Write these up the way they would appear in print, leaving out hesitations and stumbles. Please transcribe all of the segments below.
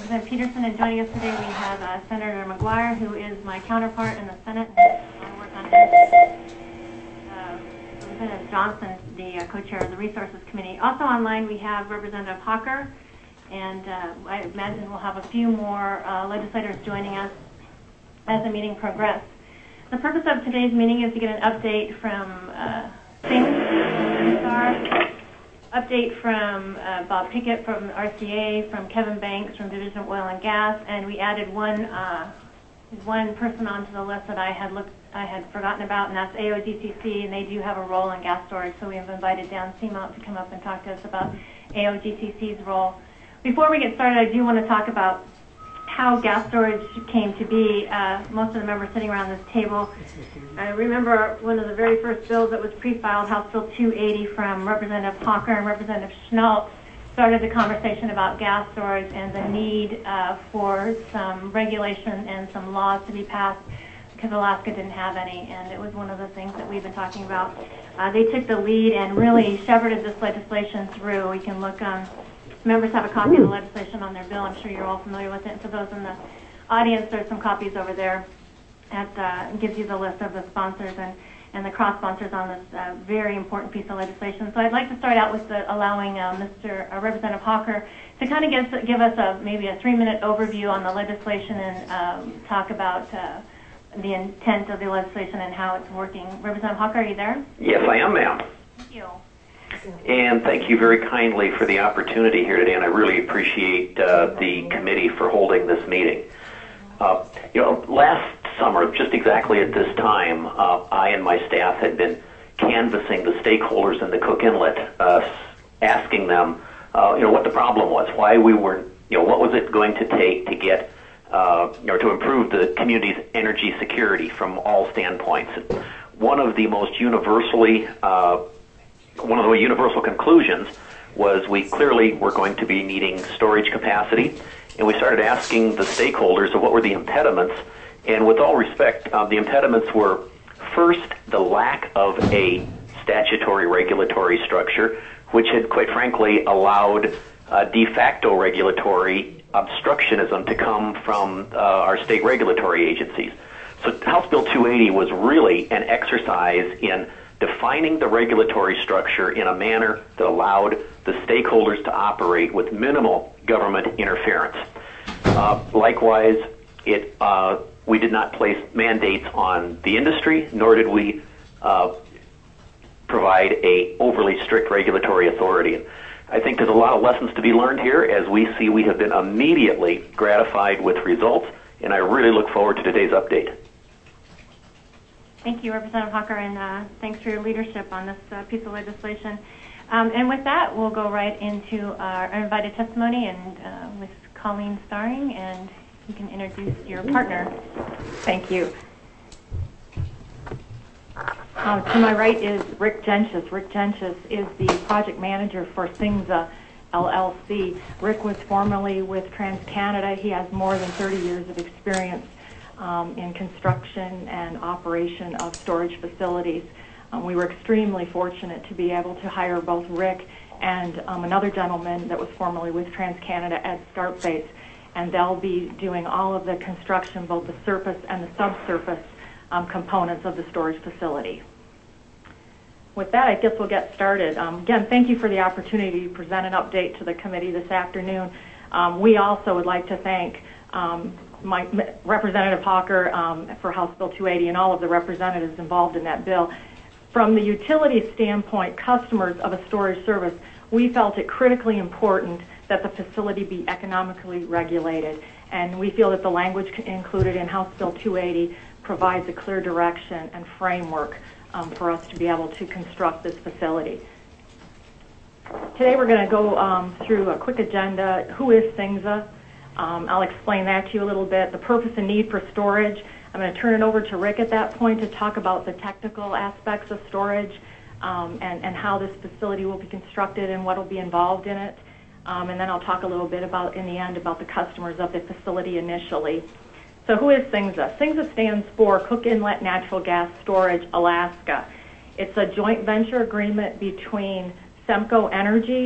Representative Peterson, and joining us today we have Senator McGuire, who is my counterpart in the Senate. I work on Representative Johnson, the co-chair of the Resources Committee. Also online we have Representative Hawker, and I imagine we'll have a few more legislators joining us as the meeting progresses. The purpose of today's meeting is to get an update from update from Bob Pickett from RCA, from Kevin Banks from Division of Oil and Gas, and we added one person onto the list that I had forgotten about, and that's AOGCC, and they do have a role in gas storage, so we have invited Dan Seamount to come up and talk to us about AOGCC's role. Before we get started, I do want to talk about how gas storage came to be. Most of the members sitting around this table, I remember one of the very first bills that was pre-filed, House Bill 280 from Representative Hawker and Representative Schnault, started the conversation about gas storage and the need for some regulation and some laws to be passed because Alaska didn't have any, and it was one of the things that we've been talking about. They took the lead and really shepherded this legislation through. We can look on. Members have a copy of the legislation on their bill. I'm sure you're all familiar with it. And for those in the audience, there's some copies over there. That gives you the list of the sponsors and the cross-sponsors on this very important piece of legislation. So I'd like to start out with allowing Representative Hawker to kind of give us maybe a 3-minute overview on the legislation and talk about the intent of the legislation and how it's working. Representative Hawker, are you there? Yes, I am, ma'am. Thank you. And thank you very kindly for the opportunity here today, and I really appreciate the committee for holding this meeting. Last summer, just exactly at this time, I and my staff had been canvassing the stakeholders in the Cook Inlet, asking them, what the problem was, why we weren't, what was it going to take to get, to improve the community's energy security from all standpoints. One of the universal conclusions was we clearly were going to be needing storage capacity, and we started asking the stakeholders what were the impediments, and with all respect, the impediments were first the lack of a statutory regulatory structure, which had quite frankly allowed de facto regulatory obstructionism to come from our state regulatory agencies. So House Bill 280 was really an exercise in defining the regulatory structure in a manner that allowed the stakeholders to operate with minimal government interference. Likewise, we did not place mandates on the industry, nor did we provide a overly strict regulatory authority. And I think there's a lot of lessons to be learned here. As we see, we have been immediately gratified with results, and I really look forward to today's update. Thank you, Representative Hawker, and thanks for your leadership on this piece of legislation. And with that, we'll go right into our invited testimony and with Colleen Starring, and you can introduce your partner. Thank you. To my right is Rick Gentius. Rick Gentius is the project manager for CINGSA LLC. Rick was formerly with TransCanada. He has more than 30 years of experience in construction and operation of storage facilities. We were extremely fortunate to be able to hire both Rick and another gentleman that was formerly with TransCanada at StartBase, and they'll be doing all of the construction, both the surface and the subsurface components of the storage facility. With that, I guess we'll get started. Again, thank you for the opportunity to present an update to the committee this afternoon. We also would like to thank Representative Hawker for House Bill 280 and all of the representatives involved in that bill. From the utility standpoint, customers of a storage service, we felt it critically important that the facility be economically regulated, and we feel that the language included in House Bill 280 provides a clear direction and framework for us to be able to construct this facility. Today we're going to go through a quick agenda. Who is CINGSA? I'll explain that to you a little bit. The purpose and need for storage. I'm going to turn it over to Rick at that point to talk about the technical aspects of storage and how this facility will be constructed and what will be involved in it. And then I'll talk a little bit about, in the end, about the customers of the facility initially. So who is CINGSA? CINGSA stands for Cook Inlet Natural Gas Storage, Alaska. It's a joint venture agreement between SEMCO Energy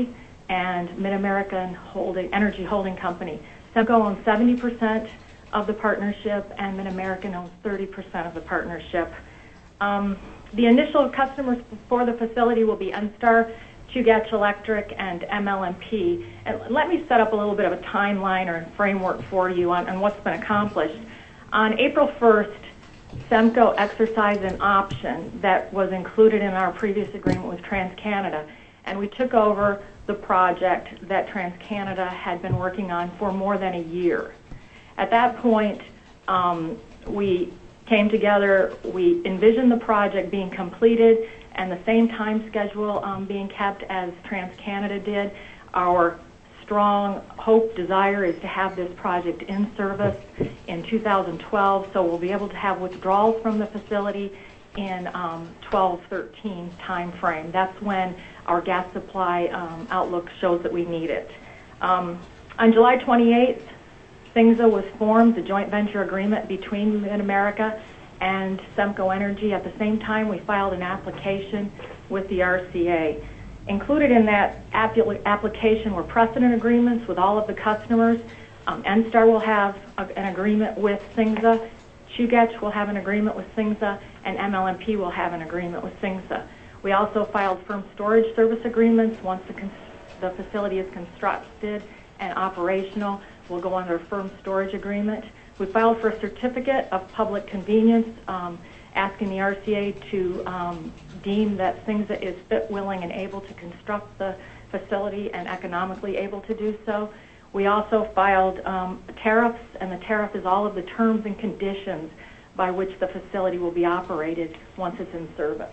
and MidAmerican Energy Holding Company. SEMCO owns 70% of the partnership, and MidAmerican owns 30% of the partnership. The initial customers for the facility will be NSTAR, Chugach Electric, and MLMP. And let me set up a little bit of a timeline or framework for you on what's been accomplished. On April 1st, SEMCO exercised an option that was included in our previous agreement with TransCanada, and we took over the project that TransCanada had been working on for more than a year. At that point, we came together, we envisioned the project being completed and the same time schedule being kept as TransCanada did. Our strong hope, desire is to have this project in service in 2012, so we'll be able to have withdrawals from the facility in 12-13 time frame. That's when our gas supply outlook shows that we need it. On July 28th, SINGSA was formed, the joint venture agreement between MidAmerica and SEMCO Energy. At the same time, we filed an application with the RCA. Included in that application were precedent agreements with all of the customers. NSTAR will have an agreement with SINGSA, Chugach will have an agreement with SINGSA, and MLMP will have an agreement with SINGSA. We also filed firm storage service agreements. Once the facility is constructed and operational, we'll go under a firm storage agreement. We filed for a certificate of public convenience, asking the RCA to deem that SINGSA is fit, willing, and able to construct the facility and economically able to do so. We also filed tariffs, and the tariff is all of the terms and conditions by which the facility will be operated once it's in service.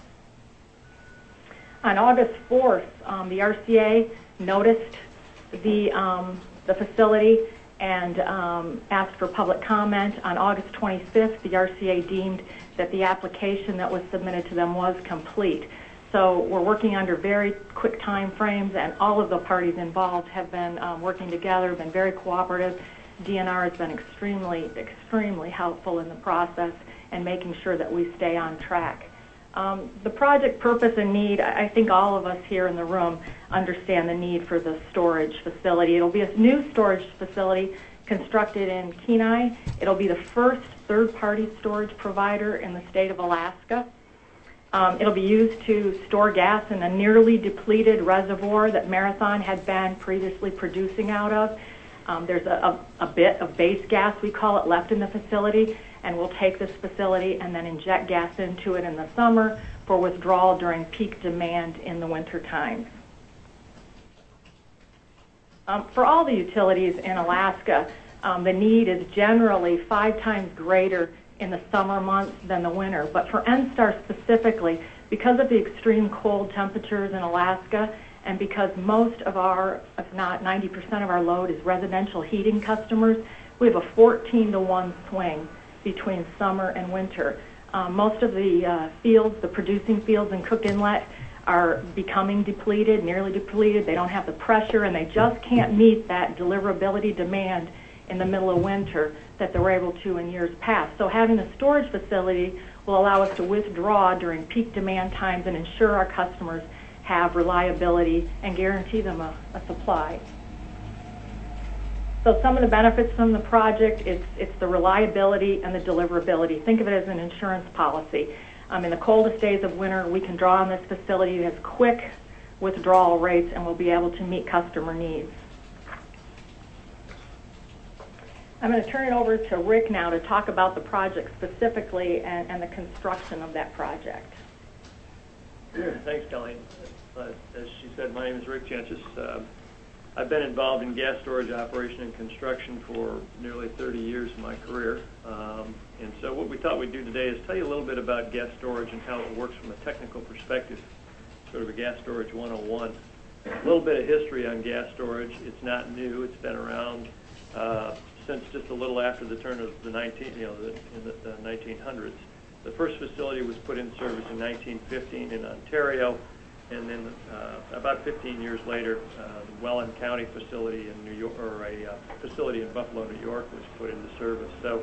On August 4th, the RCA noticed the facility and asked for public comment. On August 25th, the RCA deemed that the application that was submitted to them was complete. So we're working under very quick time frames, and all of the parties involved have been working together, been very cooperative. DNR has been extremely, extremely helpful in the process and making sure that we stay on track. The project purpose and need, I think all of us here in the room understand the need for the storage facility. It'll be a new storage facility constructed in Kenai. It'll be the first third-party storage provider in the state of Alaska. It'll be used to store gas in a nearly depleted reservoir that Marathon had been previously producing out of. There's a bit of base gas, we call it, left in the facility, and we'll take this facility and then inject gas into it in the summer for withdrawal during peak demand in the winter times. For all the utilities in Alaska, the need is generally 5 times greater in the summer months than the winter. But for NSTAR specifically, because of the extreme cold temperatures in Alaska, and because most of our, if not 90% of our load is residential heating customers, we have a 14-to-1 swing between summer and winter. Most of the fields, the producing fields in Cook Inlet, are becoming depleted, nearly depleted. They don't have the pressure, and they just can't meet that deliverability demand in the middle of winter that they were able to in years past. So having a storage facility will allow us to withdraw during peak demand times and ensure our customers have reliability and guarantee them a supply. So some of the benefits from the project, it's the reliability and the deliverability. Think of it as an insurance policy. In the coldest days of winter, we can draw on this facility that has quick withdrawal rates, and we'll be able to meet customer needs. I'm going to turn it over to Rick now to talk about the project specifically and the construction of that project. Thanks, Kelly. As she said, my name is Rick Jenches. I've been involved in gas storage operation and construction for nearly 30 years in my career. And so what we thought we'd do today is tell you a little bit about gas storage and how it works from a technical perspective, sort of a gas storage 101. A little bit of history on gas storage. It's not new. It's been around since just a little after the turn of the 1900s. The first facility was put in service in 1915 in Ontario, and then about 15 years later, the Welland County facility in New York, or a facility in Buffalo, New York, was put into service. So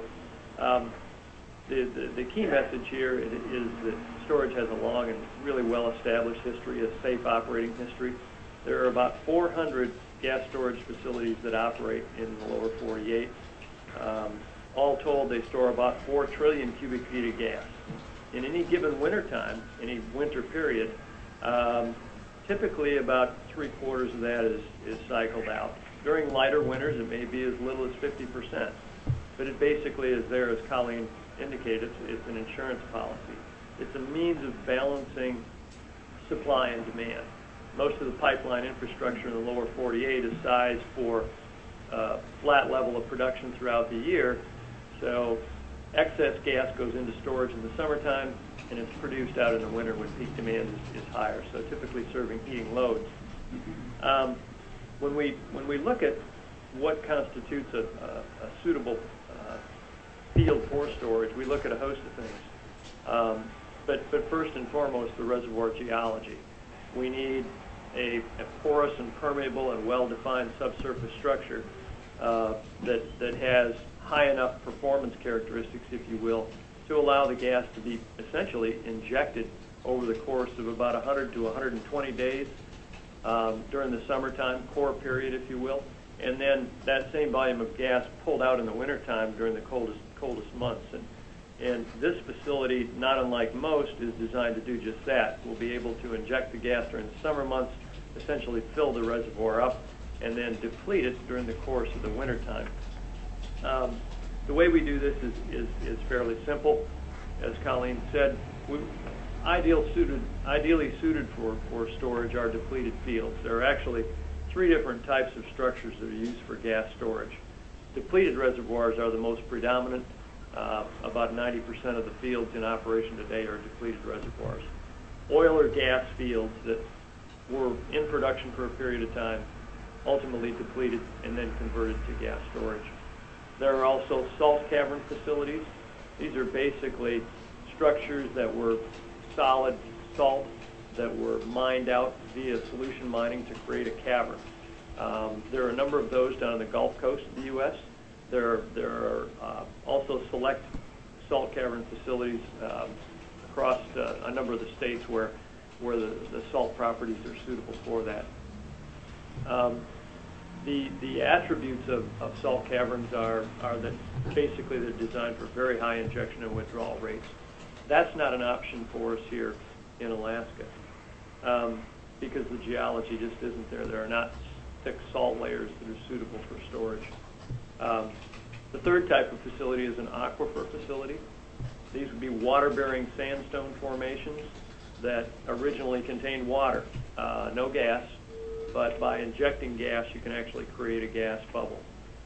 the key message here is that storage has a long and really well-established history, a safe operating history. There are about 400 gas storage facilities that operate in the lower 48. All told, they store about 4 trillion cubic feet of gas. In any given wintertime, any winter period, typically about 3/4 of that is cycled out. During lighter winters, it may be as little as 50%. But it basically is there, as Colleen indicated, it's an insurance policy. It's a means of balancing supply and demand. Most of the pipeline infrastructure in the lower 48 is sized for flat level of production throughout the year. So excess gas goes into storage in the summertime, and it's produced out in the winter when peak demand is higher, so typically serving heating loads. When we look at what constitutes a suitable field for storage, we look at a host of things. But first and foremost, the reservoir geology. We need a porous and permeable and well-defined subsurface structure that has high enough performance characteristics, if you will, to allow the gas to be essentially injected over the course of about 100 to 120 days during the summertime, core period, if you will, and then that same volume of gas pulled out in the wintertime during the coldest months. And this facility, not unlike most, is designed to do just that. We'll be able to inject the gas during the summer months, essentially fill the reservoir up, and then deplete it during the course of the wintertime. The way we do this is fairly simple. As Colleen said, ideally suited for storage are depleted fields. There are actually 3 different types of structures that are used for gas storage. Depleted reservoirs are the most predominant. About 90% of the fields in operation today are depleted reservoirs. Oil or gas fields that were in production for a period of time, ultimately depleted and then converted to gas storage. There are also salt cavern facilities. These are basically structures that were solid salt that were mined out via solution mining to create a cavern. There are a number of those down on the Gulf Coast of the U.S. There are also select salt cavern facilities across a number of the states where the salt properties are suitable for that. The attributes of salt caverns are that basically they're designed for very high injection and withdrawal rates. That's not an option for us here in Alaska because the geology just isn't there. There are not thick salt layers that are suitable for storage. The third type of facility is an aquifer facility. These would be water-bearing sandstone formations that originally contained water, no gas, but by injecting gas, you can actually create a gas bubble.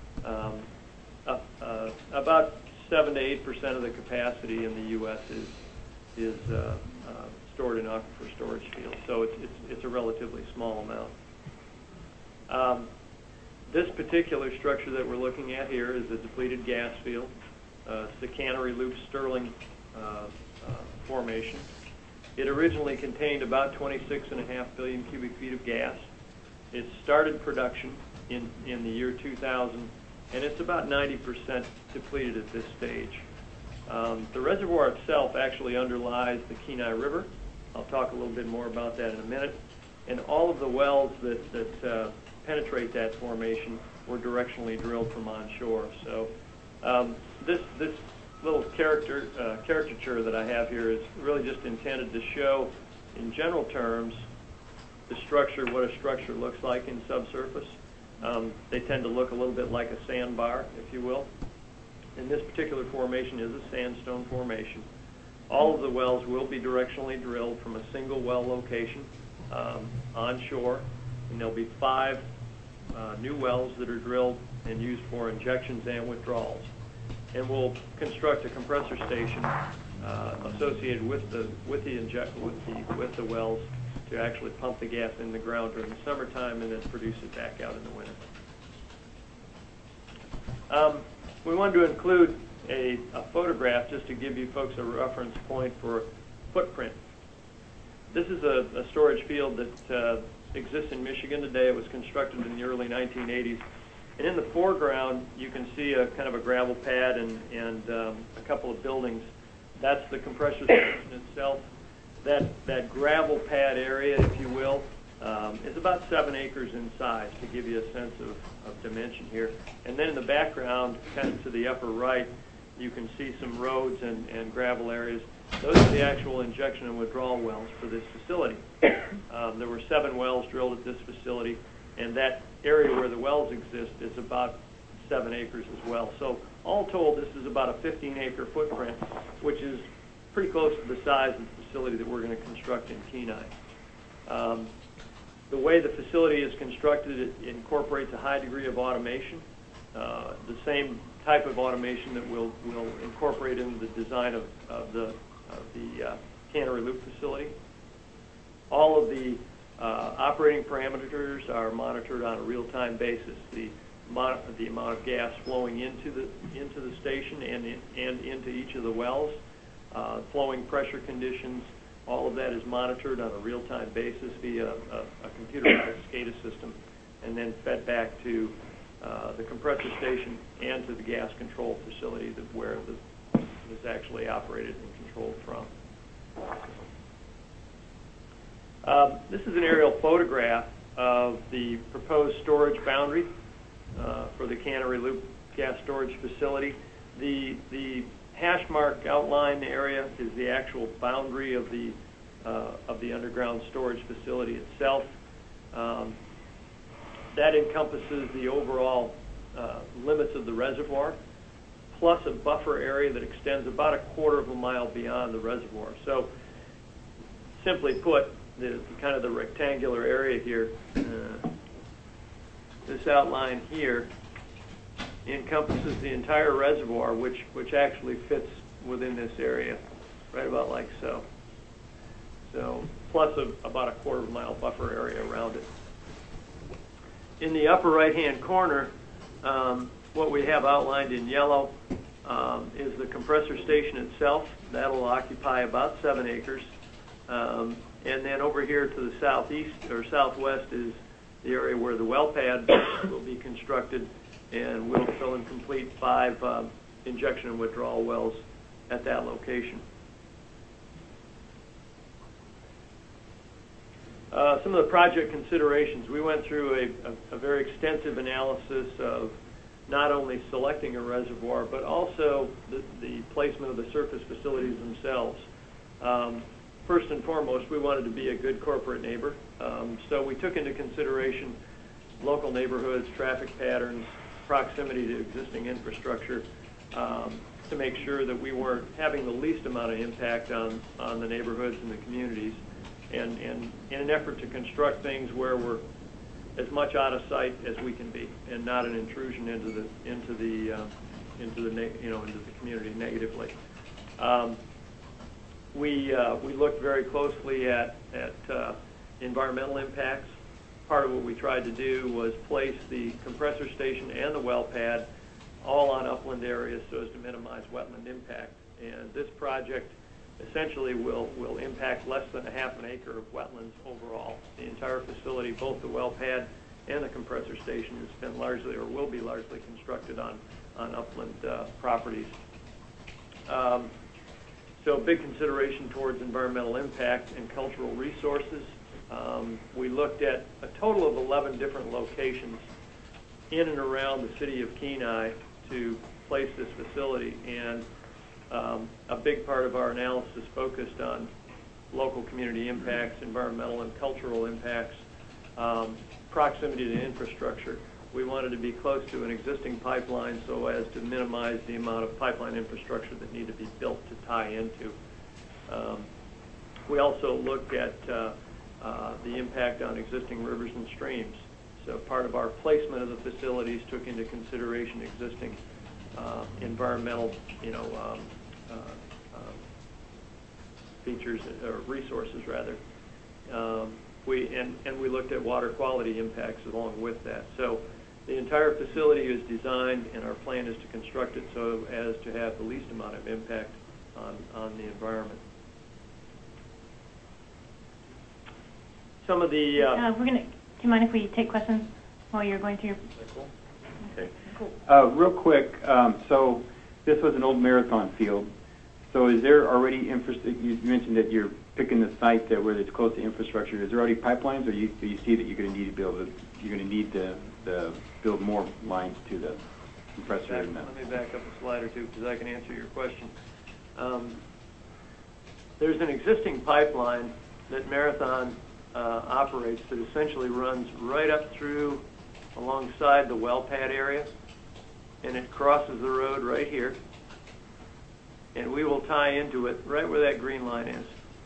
About 7 to 8% of the capacity in the U.S. is stored in aquifer storage fields, so it's a relatively small amount. This particular structure that we're looking at here is a depleted gas field. It's the Cannery Loop Sterling formation. It originally contained about 26.5 billion cubic feet of gas. It started production in the year 2000, and it's about 90% depleted at this stage. The reservoir itself actually underlies the Kenai River. I'll talk a little bit more about that in a minute. And all of the wells that penetrate that formation were directionally drilled from onshore. So this little caricature that I have here is really just intended to show, in general terms, the structure, what a structure looks like in subsurface. They tend to look a little bit like a sandbar, if you will. And this particular formation is a sandstone formation. All of the wells will be directionally drilled from a single well location onshore, and there'll be 5 new wells that are drilled and used for injections and withdrawals. And we'll construct a compressor station associated with the wells to actually pump the gas in the ground during the summertime and then produce it back out in the winter. We wanted to include a photograph just to give you folks a reference point for footprint. This is a storage field that exists in Michigan today. It was constructed in the early 1980s. And in the foreground, you can see a kind of a gravel pad and a couple of buildings. That's the compressor station itself. That gravel pad area, if you will, is about 7 acres in size, to give you a sense of dimension here. And then in the background, kind of to the upper right, you can see some roads and gravel areas. Those are the actual injection and withdrawal wells for this facility. There were 7 wells drilled at this facility, and that area where the wells exist is about 7 acres as well. So all told, this is about a 15-acre footprint, which is pretty close to the size of the facility that we're going to construct in Kenai. The way the facility is constructed, it incorporates a high degree of automation, the same type of automation that we'll incorporate into the design of the Cannery Loop facility. All of the operating parameters are monitored on a real-time basis. The amount of gas flowing into the station and into each of the wells, flowing pressure conditions, all of that is monitored on a real-time basis via a computerized SCADA system, and then fed back to the compressor station and to the gas control facility where is actually operated and controlled from. This is an aerial photograph of the proposed storage boundary for the Cannery Loop gas storage facility. The hash mark outline area is the actual boundary of the underground storage facility itself. That encompasses the overall limits of the reservoir, plus a buffer area that extends about a quarter of a mile beyond the reservoir. So, simply put, kind of the rectangular area here, this outline here encompasses the entire reservoir, which actually fits within this area, right about like so. So, plus about a quarter of a mile buffer area around it. In the upper right-hand corner, what we have outlined in yellow is the compressor station itself. That'll occupy about 7 acres. And then over here to the southeast or southwest is the area where the well pad will be constructed, and we'll fill and complete 5 injection and withdrawal wells at that location. Some of the project considerations. We went through a very extensive analysis of not only selecting a reservoir, but also the placement of the surface facilities themselves. First and foremost, we wanted to be a good corporate neighbor. So we took into consideration local neighborhoods, traffic patterns, proximity to existing infrastructure, to make sure that we weren't having the least amount of impact on the neighborhoods and the communities. And in an effort to construct things where we're as much out of sight as we can be, and not an intrusion into the community negatively. We looked very closely at environmental impacts. Part of what we tried to do was place the compressor station and the well pad all on upland areas so as to minimize wetland impact. And this project essentially will impact less than a half an acre of wetlands overall. The entire facility, both the well pad and the compressor station, has been largely or will be largely constructed on upland properties. So big consideration towards environmental impact and cultural resources. We looked at a total of 11 different locations in and around the city of Kenai to place this facility, and a big part of our analysis focused on local community impacts, environmental and cultural impacts, proximity to infrastructure. We wanted to be close to an existing pipeline so as to minimize the amount of pipeline infrastructure that need to be built to tie into. We also looked at the impact on existing rivers and streams. So part of our placement of the facilities took into consideration existing environmental, features or resources rather. We looked at water quality impacts along with that. So the entire facility is designed, and our plan is to construct it so as to have the least amount of impact on the environment. Some of the do you mind if we take questions while you're going through? Cool. Okay. Cool. Real quick, so this was an old marathon field. So is there already infrastructure? You mentioned that you're picking the site that where it's close to infrastructure, is there already pipelines, or you see that you're going to need to build more lines to the compressor? Let me back up a slide or two because I can answer your question. There's an existing pipeline that Marathon operates that essentially runs right up through alongside the well pad area, and it crosses the road right here, and we will tie into it right where that green line is.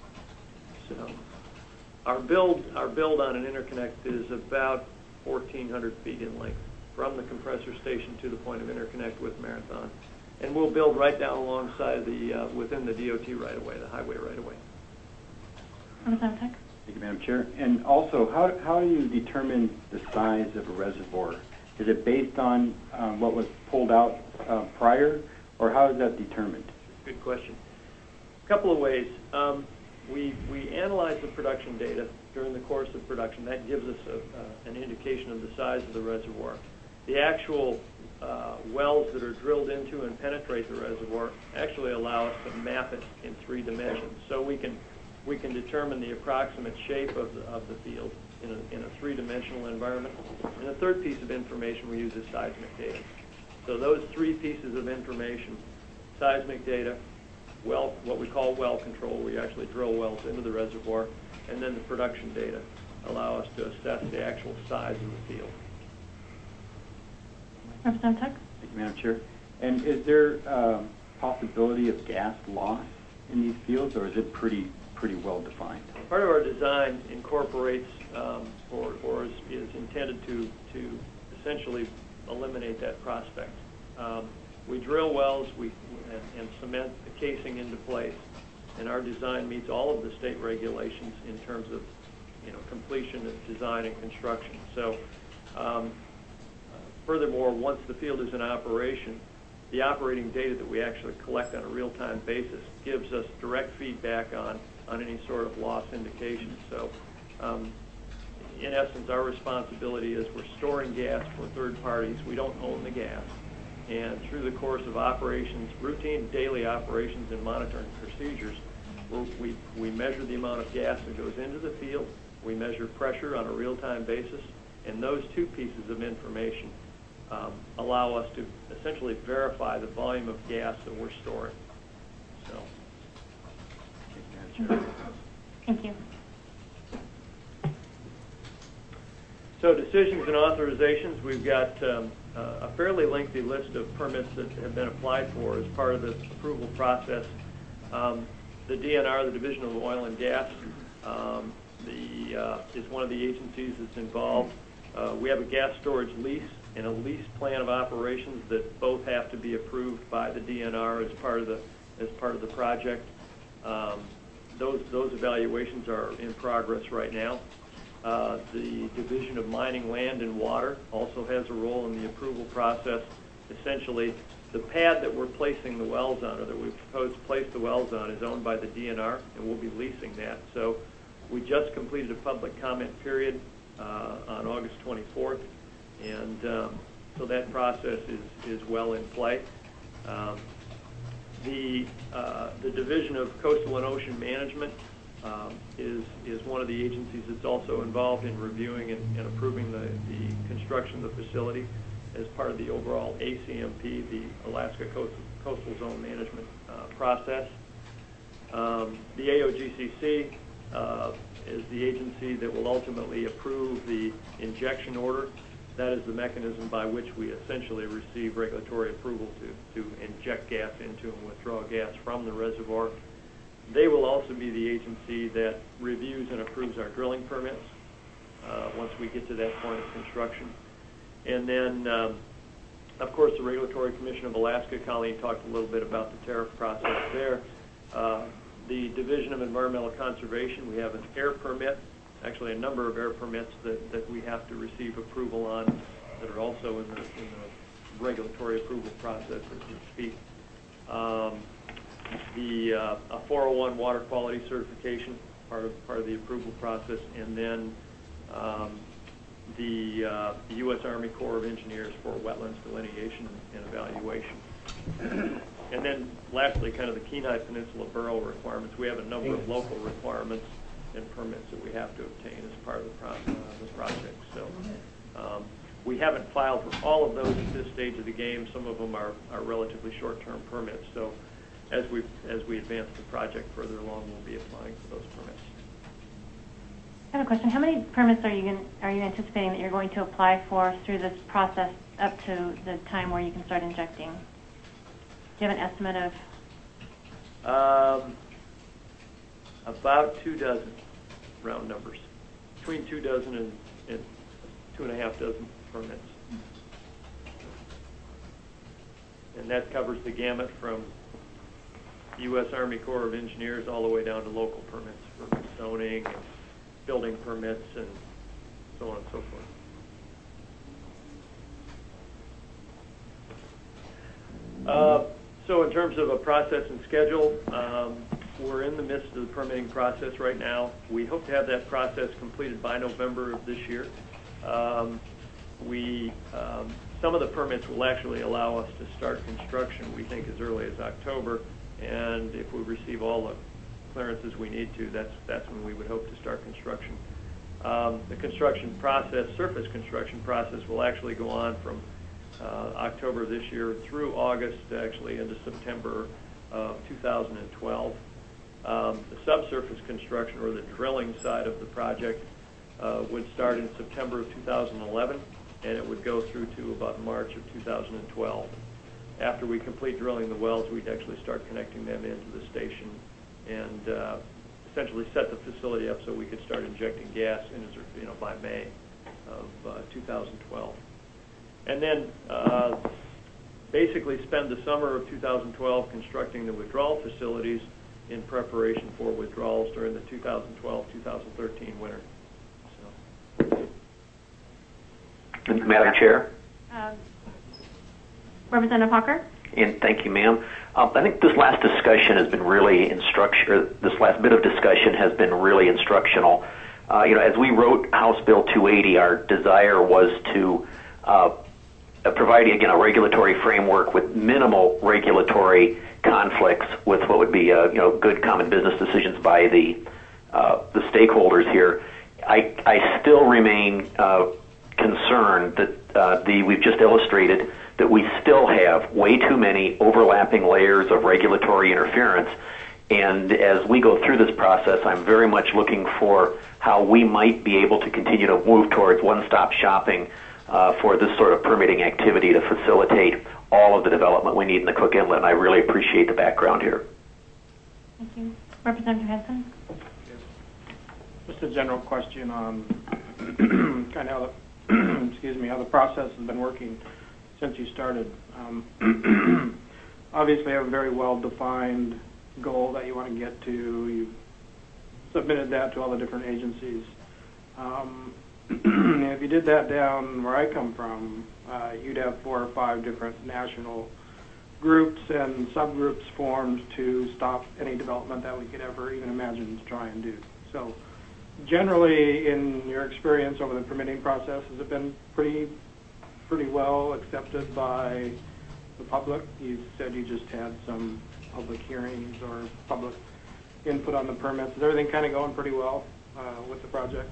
So our build on an interconnect is about 1,400 feet in length from the compressor station to the point of interconnect with Marathon. And we'll build right down alongside within the DOT right-of-way, the highway right-of-way. Representative Tuck? Thank you, Madam Chair. And also, how do you determine the size of a reservoir? Is it based on what was pulled out prior, or how is that determined? Good question. A couple of ways. We analyze the production data during the course of production. That gives us an indication of the size of the reservoir. The actual wells that are drilled into and penetrate the reservoir actually allow us to map it in 3 dimensions. So we can determine the approximate shape of the field in a 3-dimensional environment. And the third piece of information we use is seismic data. So those 3 pieces of information, seismic data, what we call well control, we actually drill wells into the reservoir, and then the production data allow us to assess the actual size of the field. Representative Tuck? Thank you, Madam Chair. And is there possibility of gas loss in these fields, or is it pretty well defined? Part of our design incorporates or is intended to essentially eliminate that prospect. We drill wells and cement the casing into place, and our design meets all of the state regulations in terms of completion of design and construction. So furthermore, once the field is in operation, the operating data that we actually collect on a real-time basis gives us direct feedback on any sort of loss indication. So in essence, our responsibility is we're storing gas for third parties. We don't own the gas. And through the course of operations, routine daily operations and monitoring procedures, we measure the amount of gas that goes into the field. We measure pressure on a real-time basis. And those 2 pieces of information allow us to essentially verify the volume of gas that we're storing. So. Thank you. So decisions and authorizations, we've got a fairly lengthy list of permits that have been applied for as part of the approval process. The DNR, the Division of Oil and Gas, is one of the agencies that's involved. We have a gas storage lease and a lease plan of operations that both have to be approved by the DNR as part of the project. Those evaluations are in progress right now. The Division of Mining, Land, and Water also has a role in the approval process. Essentially, the pad that we're placing the wells on, or that we propose to place the wells on, is owned by the DNR, and we'll be leasing that. So we just completed a public comment period on August 24th, and so that process is well in play. The Division of Coastal and Ocean Management is one of the agencies that's also involved in reviewing and approving the construction of the facility as part of the overall ACMP, the Alaska Coastal Zone Management process. The AOGCC is the agency that will ultimately approve the injection order. That is the mechanism by which we essentially receive regulatory approval to inject gas into and withdraw gas from the reservoir. They will also be the agency that reviews and approves our drilling permits once we get to that point of construction. And then, of course, the Regulatory Commission of Alaska, Colleen talked a little bit about the tariff process there. The Division of Environmental Conservation, we have an air permit, actually a number of air permits that we have to receive approval on that are also in the regulatory approval process as we speak. A 401 water quality certification, part of the approval process, and then the U.S. Army Corps of Engineers for wetlands delineation and evaluation. And then lastly, kind of the Kenai Peninsula Borough requirements. We have a number of local requirements and permits that we have to obtain as part of the project. So we haven't filed for all of those at this stage of the game. Some of them are relatively short-term permits. So as we advance the project further along, we'll be applying for those permits. I have a question. How many permits are you anticipating that you're going to apply for through this process up to the time where you can start injecting? Do you have an estimate of? About 2 dozen, round numbers. Between 2 dozen and 2.5 dozen permits. And that covers the gamut from U.S. Army Corps of Engineers all the way down to local permits for zoning and building permits and so on and so forth. So in terms of a process and schedule, we're in the midst of the permitting process right now. We hope to have that process completed by November of this year. Some of the permits will actually allow us to start construction, we think, as early as October. And if we receive all the clearances we need to, that's when we would hope to start construction. The construction process, surface construction process, will actually go on from October of this year through August, actually into September of 2012. The subsurface construction, or the drilling side of the project, would start in September of 2011, and it would go through to about March of 2012. After we complete drilling the wells, we'd actually start connecting them into the station and essentially set the facility up so we could start injecting gas by May of 2012. And then basically spend the summer of 2012 constructing the withdrawal facilities in preparation for withdrawals during the 2012-2013 winter. So. Madam Chair? Representative Hawker? And thank you, ma'am. I think this last discussion has been really this last bit of discussion has been really instructional. As we wrote House Bill 280, our desire was to provide, again, a regulatory framework with minimal regulatory conflicts with what would be, good common business decisions by the stakeholders here. I still remain concerned that we've just illustrated that we still have way too many overlapping layers of regulatory interference. And as we go through this process, I'm very much looking for how we might be able to continue to move towards one-stop shopping for this sort of permitting activity to facilitate all of the development we need in the Cook Inlet. And I really appreciate the background here. Thank you. Representative Hanson? Just a general question on kind of how the process has been working since you started. Obviously, you have a very well-defined goal that you want to get to. You submitted that to all the different agencies. If you did that down where I come from, you'd have 4 or 5 different national groups and subgroups formed to stop any development that we could ever even imagine to try and do. So generally, in your experience over the permitting process, has it been pretty well accepted by the public? You said you just had some public hearings or public input on the permits. Is everything kind of going pretty well with the project?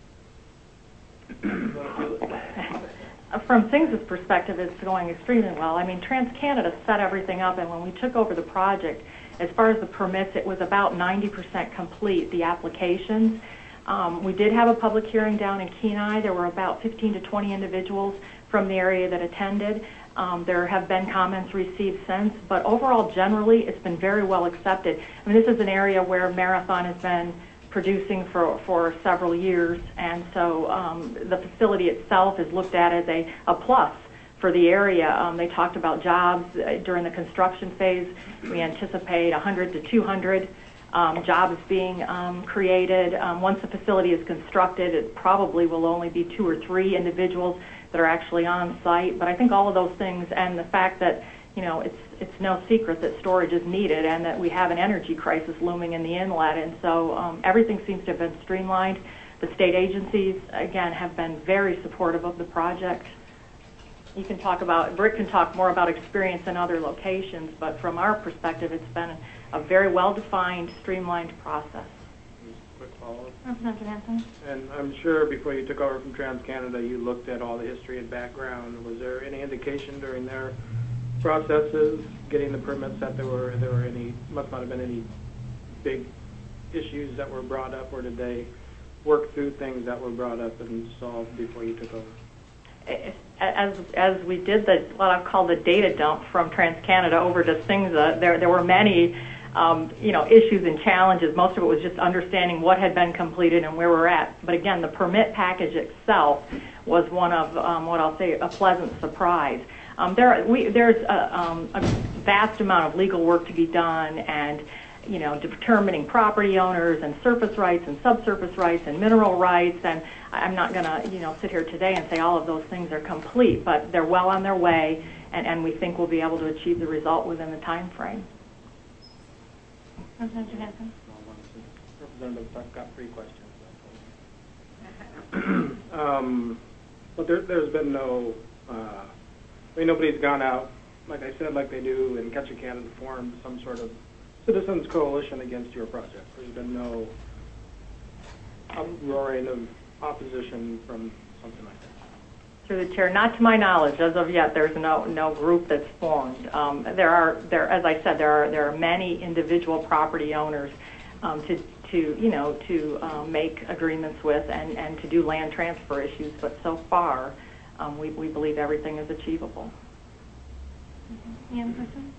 From Sings' perspective, it's going extremely well. I mean, TransCanada set everything up, and when we took over the project, as far as the permits, it was about 90% complete, the applications. We did have a public hearing down in Kenai. There were about 15 to 20 individuals from the area that attended. There have been comments received since, but overall, generally, it's been very well accepted. I mean, this is an area where Marathon has been producing for several years, and so the facility itself is looked at as a plus for the area. They talked about jobs during the construction phase. We anticipate 100 to 200 jobs being created. Once the facility is constructed, it probably will only be 2 or 3 individuals that are actually on site. But I think all of those things, and the fact that it's no secret that storage is needed and that we have an energy crisis looming in the inlet, and so everything seems to have been streamlined. The state agencies, again, have been very supportive of the project. Rick can talk more about experience in other locations, but from our perspective, it's been a very well-defined, streamlined process. Quick follow-up. Representative Hanson? And I'm sure before you took over from TransCanada, you looked at all the history and background. Was there any indication during their processes, getting the permits, that there were must not have been any big issues that were brought up, or did they work through things that were brought up and solved before you took over? As we did what I'll call the data dump from TransCanada over to SINGSA, there were many issues and challenges. Most of it was just understanding what had been completed and where we're at. But again, the permit package itself was one of what I'll say a pleasant surprise. There's a vast amount of legal work to be done, and determining property owners and surface rights and subsurface rights and mineral rights. And I'm not going to sit here today and say all of those things are complete, but they're well on their way, and we think we'll be able to achieve the result within the time frame. Representative Hanson? Representative, I've got 3 questions. But there's been no, nobody's gone out, like I said, like they do in Ketchikan, and formed some sort of citizens coalition against your project. There's been no uproaring of opposition from something like that. Through the chair, not to my knowledge, as of yet, there's no group that's formed. As I said, there are many individual property owners to make agreements with and to do land transfer issues. But so far, we believe everything is achievable. Any other questions?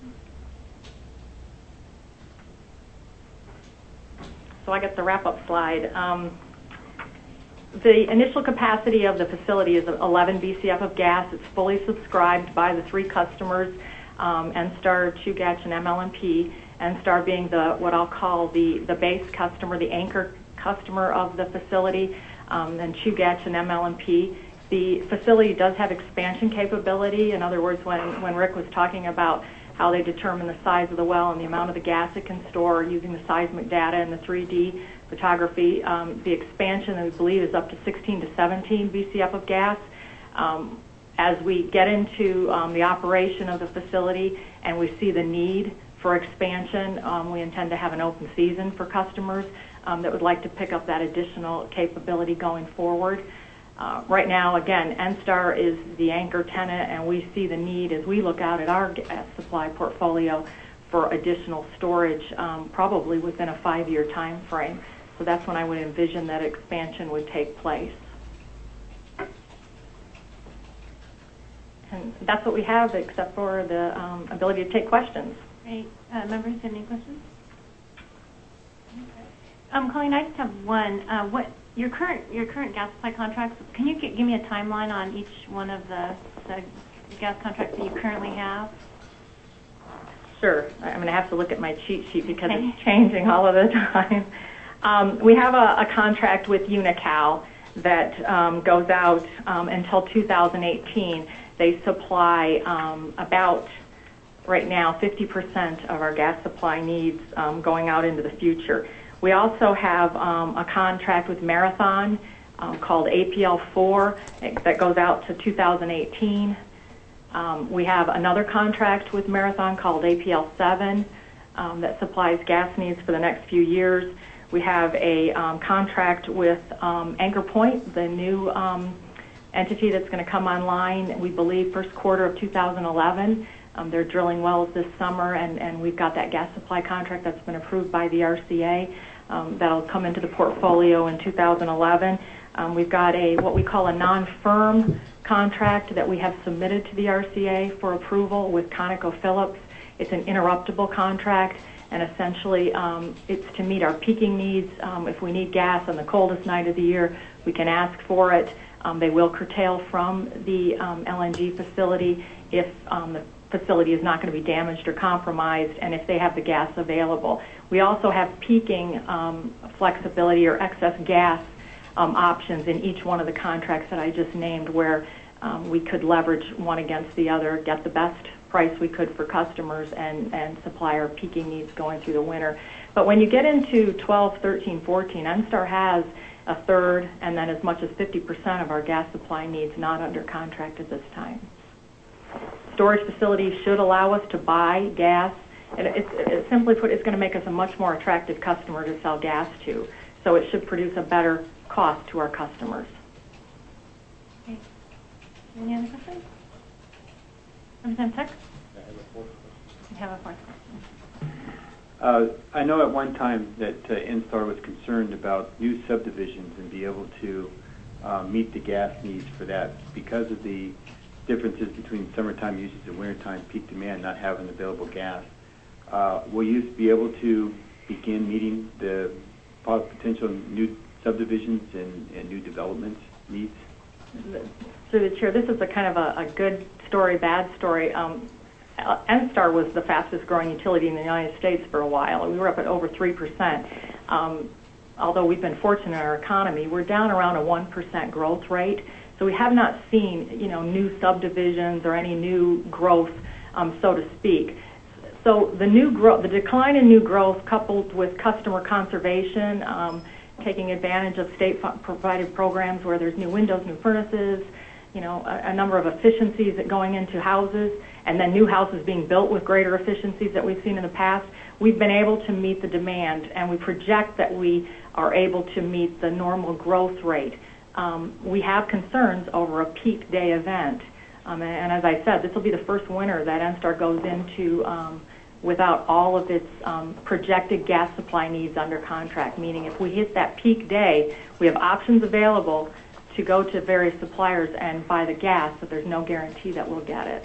So I got the wrap-up slide. The initial capacity of the facility is 11 BCF of gas. It's fully subscribed by the 3 customers, NSTAR, Chugach, and MLMP. NSTAR being what I'll call the base customer, the anchor customer of the facility, and Chugach and MLMP. The facility does have expansion capability. In other words, when Rick was talking about how they determine the size of the well and the amount of the gas it can store using the seismic data and the 3D photography, the expansion, I believe, is up to 16 to 17 BCF of gas. As we get into the operation of the facility and we see the need for expansion, we intend to have an open season for customers that would like to pick up that additional capability going forward. Right now, again, NSTAR is the anchor tenant, and we see the need as we look out at our gas supply portfolio for additional storage, probably within a 5-year time frame. So that's when I would envision that expansion would take place. And that's what we have, except for the ability to take questions. Great. Members, any questions? Colleen, I just have one. Your current gas supply contracts, can you give me a timeline on each one of the gas contracts that you currently have? Sure. I'm going to have to look at my cheat sheet because it's changing all of the time. We have a contract with Unocal that goes out until 2018. They supply about, right now, 50% of our gas supply needs going out into the future. We also have a contract with Marathon called APL4 that goes out to 2018. We have another contract with Marathon called APL7 that supplies gas needs for the next few years. We have a contract with Anchor Point, the new entity that's going to come online, we believe, first quarter of 2011. They're drilling wells this summer, and we've got that gas supply contract that's been approved by the RCA. That'll come into the portfolio in 2011. We've got what we call a non-firm contract that we have submitted to the RCA for approval with ConocoPhillips. It's an interruptible contract, and essentially it's to meet our peaking needs. If we need gas on the coldest night of the year, we can ask for it. They will curtail from the LNG facility if the facility is not going to be damaged or compromised, and if they have the gas available. We also have peaking flexibility or excess gas options in each one of the contracts that I just named, where we could leverage one against the other, get the best price we could for customers, and supply our peaking needs going through the winter. But when you get into 12, 13, 14, NSTAR has a third and then as much as 50% of our gas supply needs not under contract at this time. storage facility should allow us to buy gas. And it's simply put, it's going to make us a much more attractive customer to sell gas to. So it should produce a better cost to our customers. Okay. Any other questions? Representative Tuck? You have a fourth question. I know at one time that NSTAR was concerned about new subdivisions and be able to meet the gas needs for that because of the differences between summertime usage and wintertime peak demand, not having available gas. Will you be able to begin meeting the potential new subdivisions and new developments needs? Through the chair, this is a kind of a good story, bad story. NSTAR was the fastest growing utility in the United States for a while. We were up at over 3%. Although we've been fortunate in our economy, we're down around a 1% growth rate. So we have not seen, new subdivisions or any new growth, so to speak. So the decline in new growth, coupled with customer conservation, taking advantage of state-provided programs where there's new windows, new furnaces, a number of efficiencies that going into houses, and then new houses being built with greater efficiencies that we've seen in the past, we've been able to meet the demand, and we project that we are able to meet the normal growth rate. We have concerns over a peak day event, and as I said, this will be the first winter that NSTAR goes into without all of its projected gas supply needs under contract, meaning if we hit that peak day, we have options available to go to various suppliers and buy the gas, but there's no guarantee that we'll get it.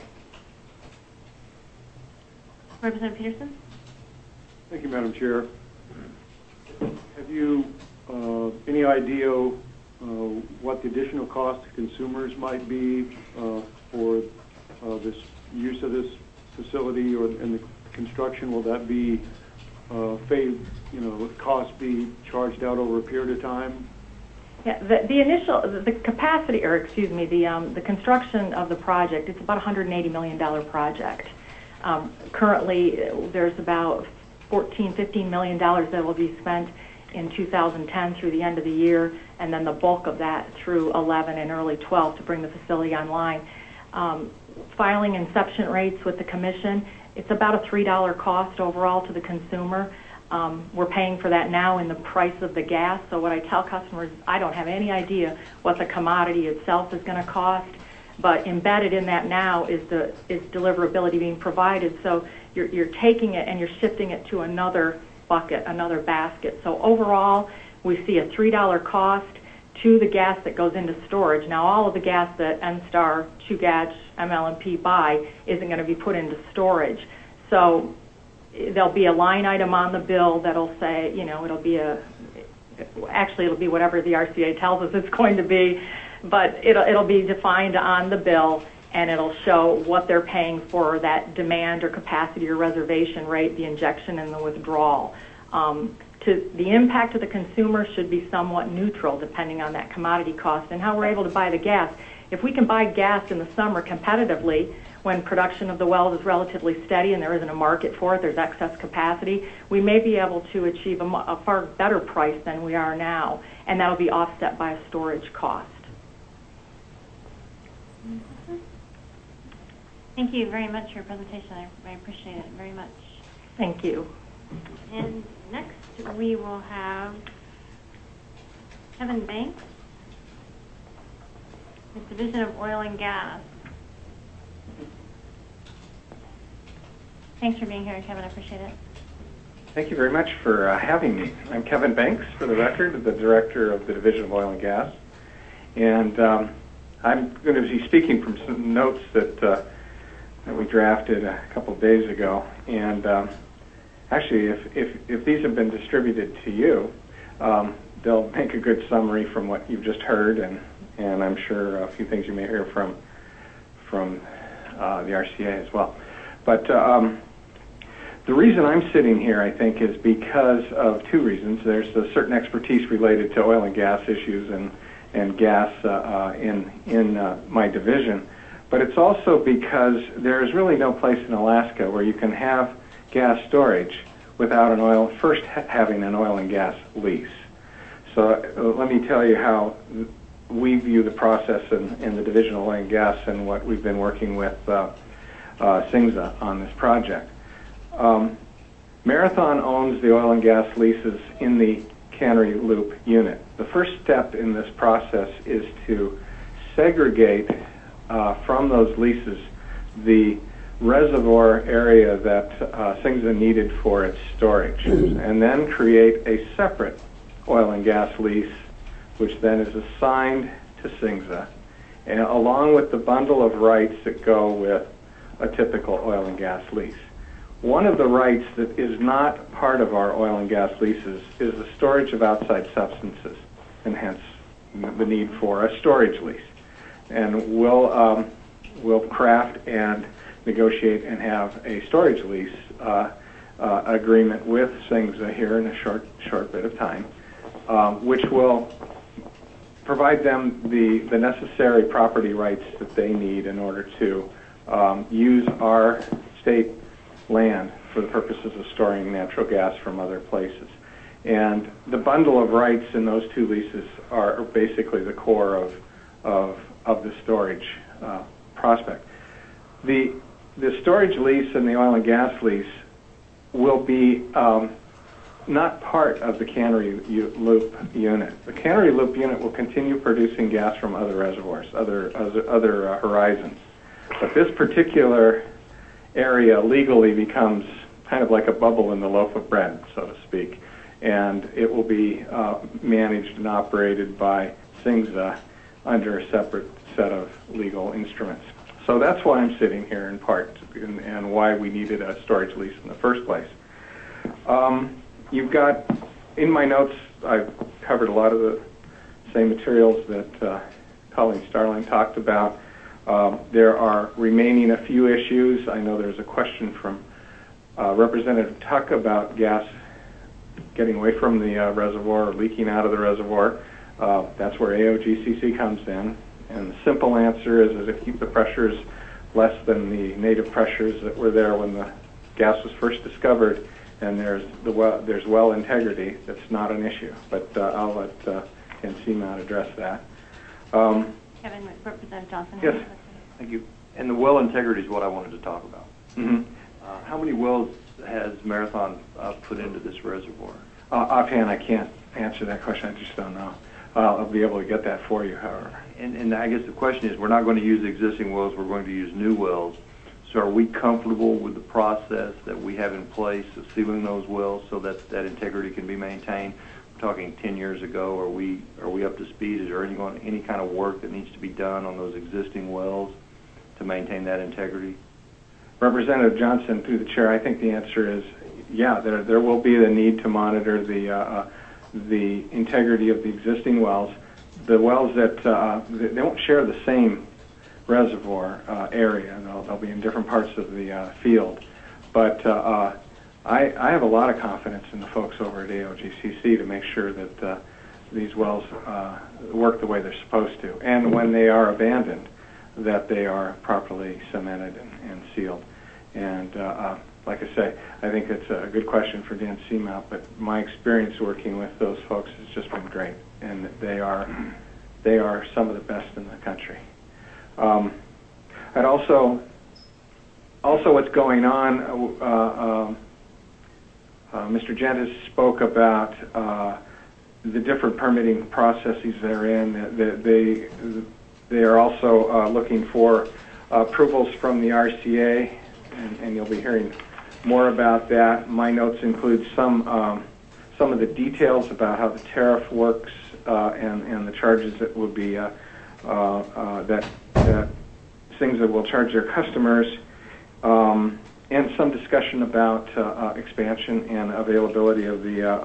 Representative Peterson? Thank you, Madam Chair. Have you any idea what the additional cost to consumers might be for this use of this facility and the construction? Will that be cost be charged out over a period of time? Yeah, the capacity, or excuse me, the construction of the project, it's about a $180 million project. Currently, there's about $15 million that will be spent in 2010 through the end of the year, and then the bulk of that through 11 and early 12 to bring the facility online. Filing inception rates with the commission, it's about a $3 cost overall to the consumer. We're paying for that now in the price of the gas. So what I tell customers is I don't have any idea what the commodity itself is going to cost, but embedded in that now is deliverability being provided. So you're taking it and you're shifting it to another bucket, another basket. So overall, we see a $3 cost to the gas that goes into storage. Now, all of the gas that NSTAR, Chugach, ML&P buy isn't going to be put into storage. So there'll be a line item on the bill that'll say, it'll be whatever the RCA tells us it's going to be, but it'll be defined on the bill, and it'll show what they're paying for that demand or capacity or reservation rate, the injection and the withdrawal. The impact to the consumer should be somewhat neutral depending on that commodity cost and how we're able to buy the gas. If we can buy gas in the summer competitively when production of the wells is relatively steady and there isn't a market for it, there's excess capacity, we may be able to achieve a far better price than we are now, and that'll be offset by a storage cost. Thank you very much for your presentation. I appreciate it very much. Thank you. And next we will have Kevin Banks, the Division of Oil and Gas. Thanks for being here, Kevin. I appreciate it. Thank you very much for having me. I'm Kevin Banks, for the record, the Director of the Division of Oil and Gas. And I'm going to be speaking from some notes that we drafted a couple of days ago. And actually, if these have been distributed to you, they'll make a good summary from what you've just heard, and I'm sure a few things you may hear from the RCA as well. But the reason I'm sitting here, I think, is because of two reasons. There's a certain expertise related to oil and gas issues and gas in my division, but it's also because there is really no place in Alaska where you can have gas storage without having an oil and gas lease. So let me tell you how we view the process in the Division of Oil and Gas and what we've been working with SINGSA on this project. Marathon owns the oil and gas leases in the Cannery Loop unit. The first step in this process is to segregate from those leases the reservoir area that SINGSA needed for its storage, and then create a separate oil and gas lease, which then is assigned to SINGSA, and along with the bundle of rights that go with a typical oil and gas lease. One of the rights that is not part of our oil and gas leases is the storage of outside substances, and hence the need for a storage lease. And we'll craft and negotiate and have a storage lease agreement with SINGSA here in a short bit of time, which will provide them the necessary property rights that they need in order to use our state land for the purposes of storing natural gas from other places. And the bundle of rights in those two leases are basically the core of the storage prospect. The storage lease and the oil and gas lease will be not part of the Cannery Loop unit. The Cannery Loop unit will continue producing gas from other reservoirs, other horizons. But this particular area legally becomes kind of like a bubble in the loaf of bread, so to speak. And it will be managed and operated by SINGSA under a separate set of legal instruments. So that's why I'm sitting here in part, and why we needed a storage lease in the first place. You've got, in my notes, I've covered a lot of the same materials that Colleen Starling talked about. There are remaining a few issues. I know there's a question from Representative Tuck about gas getting away from the reservoir or leaking out of the reservoir. That's where AOGCC comes in. And the simple answer is to keep the pressures less than the native pressures that were there when the gas was first discovered, and there's well integrity. That's not an issue. But I'll let Ken Seamount address that. Kevin, Representative Johnson. Yes, thank you. And the well integrity is what I wanted to talk about. Mm-hmm. How many wells has Marathon put into this reservoir? Offhand, I can't answer that question. I just don't know. I'll be able to get that for you, however. And I guess the question is, we're not going to use existing wells, we're going to use new wells. So are we comfortable with the process that we have in place of sealing those wells so that that integrity can be maintained? We're talking 10 years ago. Are we up to speed? Is there any kind of work that needs to be done on those existing wells to maintain that integrity? Representative Johnson, through the chair, I think the answer is yeah. There will be the need to monitor the integrity of the existing wells. The wells that they won't share the same reservoir area. They'll be in different parts of the field. But I have a lot of confidence in the folks over at AOGCC to make sure that these wells work the way they're supposed to. And when they are abandoned, that they are properly cemented and sealed. And like I say, I think it's a good question for Dan Seamount, but my experience working with those folks has just been great. And they are some of the best in the country. And also what's going on, Mr. Gentis spoke about the different permitting processes they're in. They are also looking for approvals from the RCA, and you'll be hearing more about that. My notes include some of the details about how the tariff works and the charges that will be that things that will charge their customers, and some discussion about expansion and availability of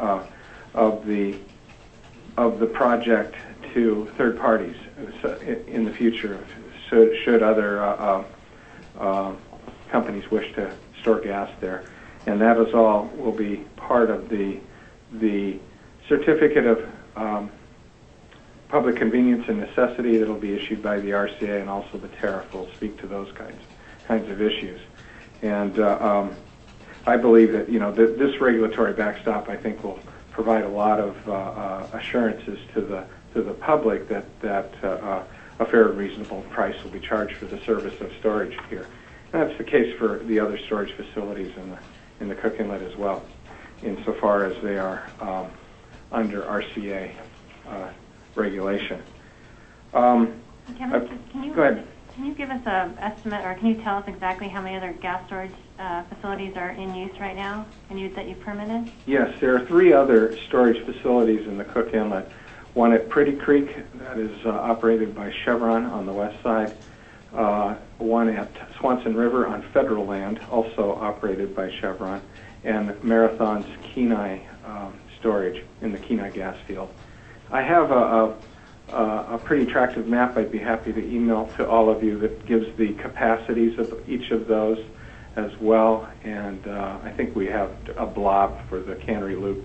the project to third parties in the future, should other companies wish to store gas there. And that is all will be part of the certificate of public convenience and necessity that will be issued by the RCA, and also the tariff will speak to those kinds of issues. And I believe that this regulatory backstop, I think, will provide a lot of assurances to the public that a fair and reasonable price will be charged for the service of storage here. That's the case for the other storage facilities in the Cook Inlet as well, insofar as they are under RCA regulation. Kevin, go ahead. Can you give us an estimate, or can you tell us exactly how many other gas storage facilities are in use right now and that you permitted? Yes, there are 3 other storage facilities in the Cook Inlet. One at Pretty Creek, that is operated by Chevron on the west side. One at Swanson River on federal land, also operated by Chevron. And Marathon's Kenai storage in the Kenai gas field. I have a pretty attractive map I'd be happy to email to all of you that gives the capacities of each of those as well. And I think we have a blob for the Cannery Loop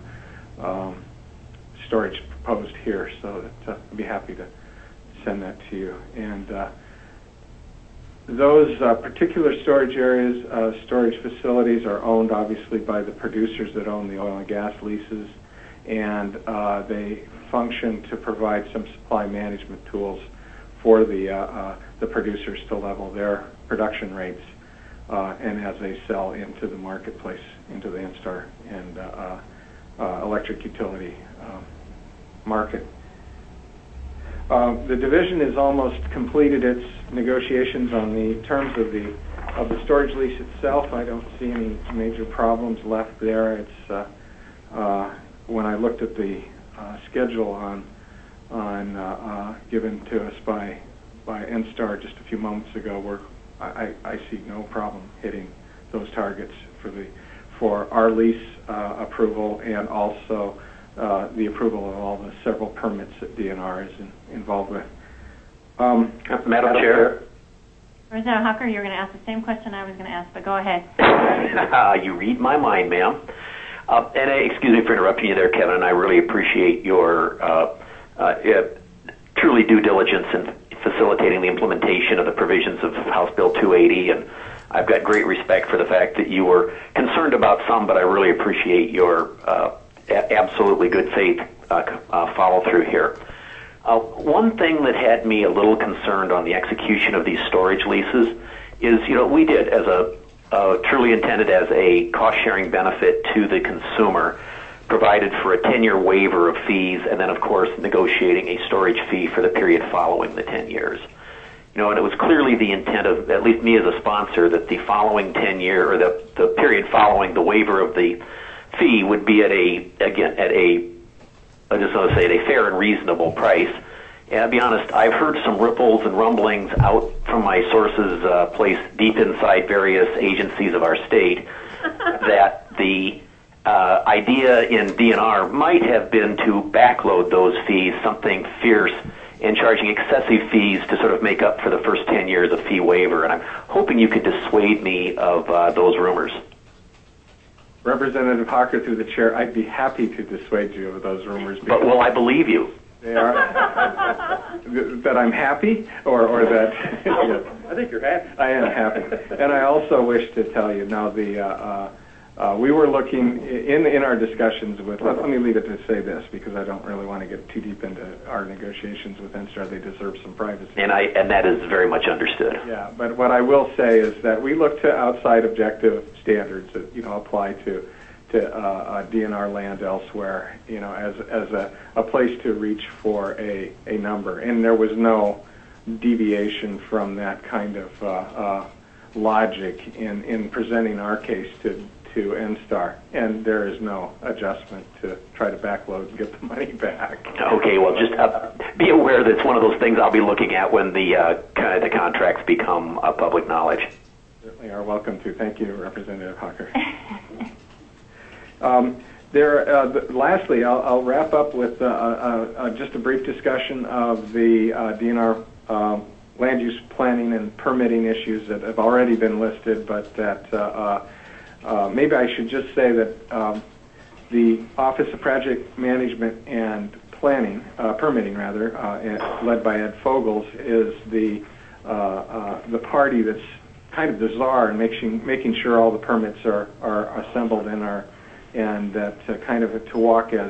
storage proposed here, so that I'd be happy to send that to you. And those particular storage areas, storage facilities are owned obviously by the producers that own the oil and gas leases, and they function to provide some supply management tools for the producers to level their production rates, and as they sell into the marketplace, into the NSTAR and electric utility market. The division has almost completed its negotiations on the terms of the storage lease itself. I don't see any major problems left there. It's when I looked at the schedule on given to us by NSTAR just a few moments ago, I see no problem hitting those targets for our lease approval, and also the approval of all the several permits that DNR is involved with. Madam Chair. Representative Hucker, you were going to ask the same question I was going to ask, but go ahead. You read my mind, ma'am. And excuse me for interrupting you there, Kevin, and I really appreciate your truly due diligence in facilitating the implementation of the provisions of House Bill 280, and I've got great respect for the fact that you were concerned about some, but I really appreciate your absolutely good faith follow through here. One thing that had me a little concerned on the execution of these storage leases is, we did as truly intended as a cost-sharing benefit to the consumer, provided for a 10-year waiver of fees, and then, of course, negotiating a storage fee for the period following the 10 years. And it was clearly the intent of, at least me as a sponsor, that the following 10-year, or the period following the waiver of the fee would be at a fair and reasonable price. And I'll be honest, I've heard some ripples and rumblings out from my sources placed deep inside various agencies of our state that the idea in DNR might have been to backload those fees, something fierce, and charging excessive fees to sort of make up for the first 10 years of fee waiver. And I'm hoping you could dissuade me of those rumors. Representative Hocker, through the chair, I'd be happy to dissuade you of those rumors. But will I believe you? They are that I'm happy, or that yes. I think you're happy. I am happy, and I also wish to tell you now we were looking in our discussions with. Let me leave it to say this, because I don't really want to get too deep into our negotiations with NSTAR. They deserve some privacy. And that is very much understood. Yeah, but what I will say is that we look to outside objective standards that apply to DNR land elsewhere, as a place to reach for a number, and there was no deviation from that kind of logic in presenting our case to NSTAR, and there is no adjustment to try to backload and get the money back. Okay, well, just be aware that it's one of those things I'll be looking at when the contracts become public knowledge. Certainly are welcome to. Thank you, Representative Hucker. Lastly, I'll wrap up with just a brief discussion of the DNR land use planning and permitting issues that have already been listed, but that maybe I should just say that the Office of Project Management and Planning, permitting rather, led by Ed Fogels, is the party that's kind of the czar in making sure all the permits are assembled and that kind of to walk as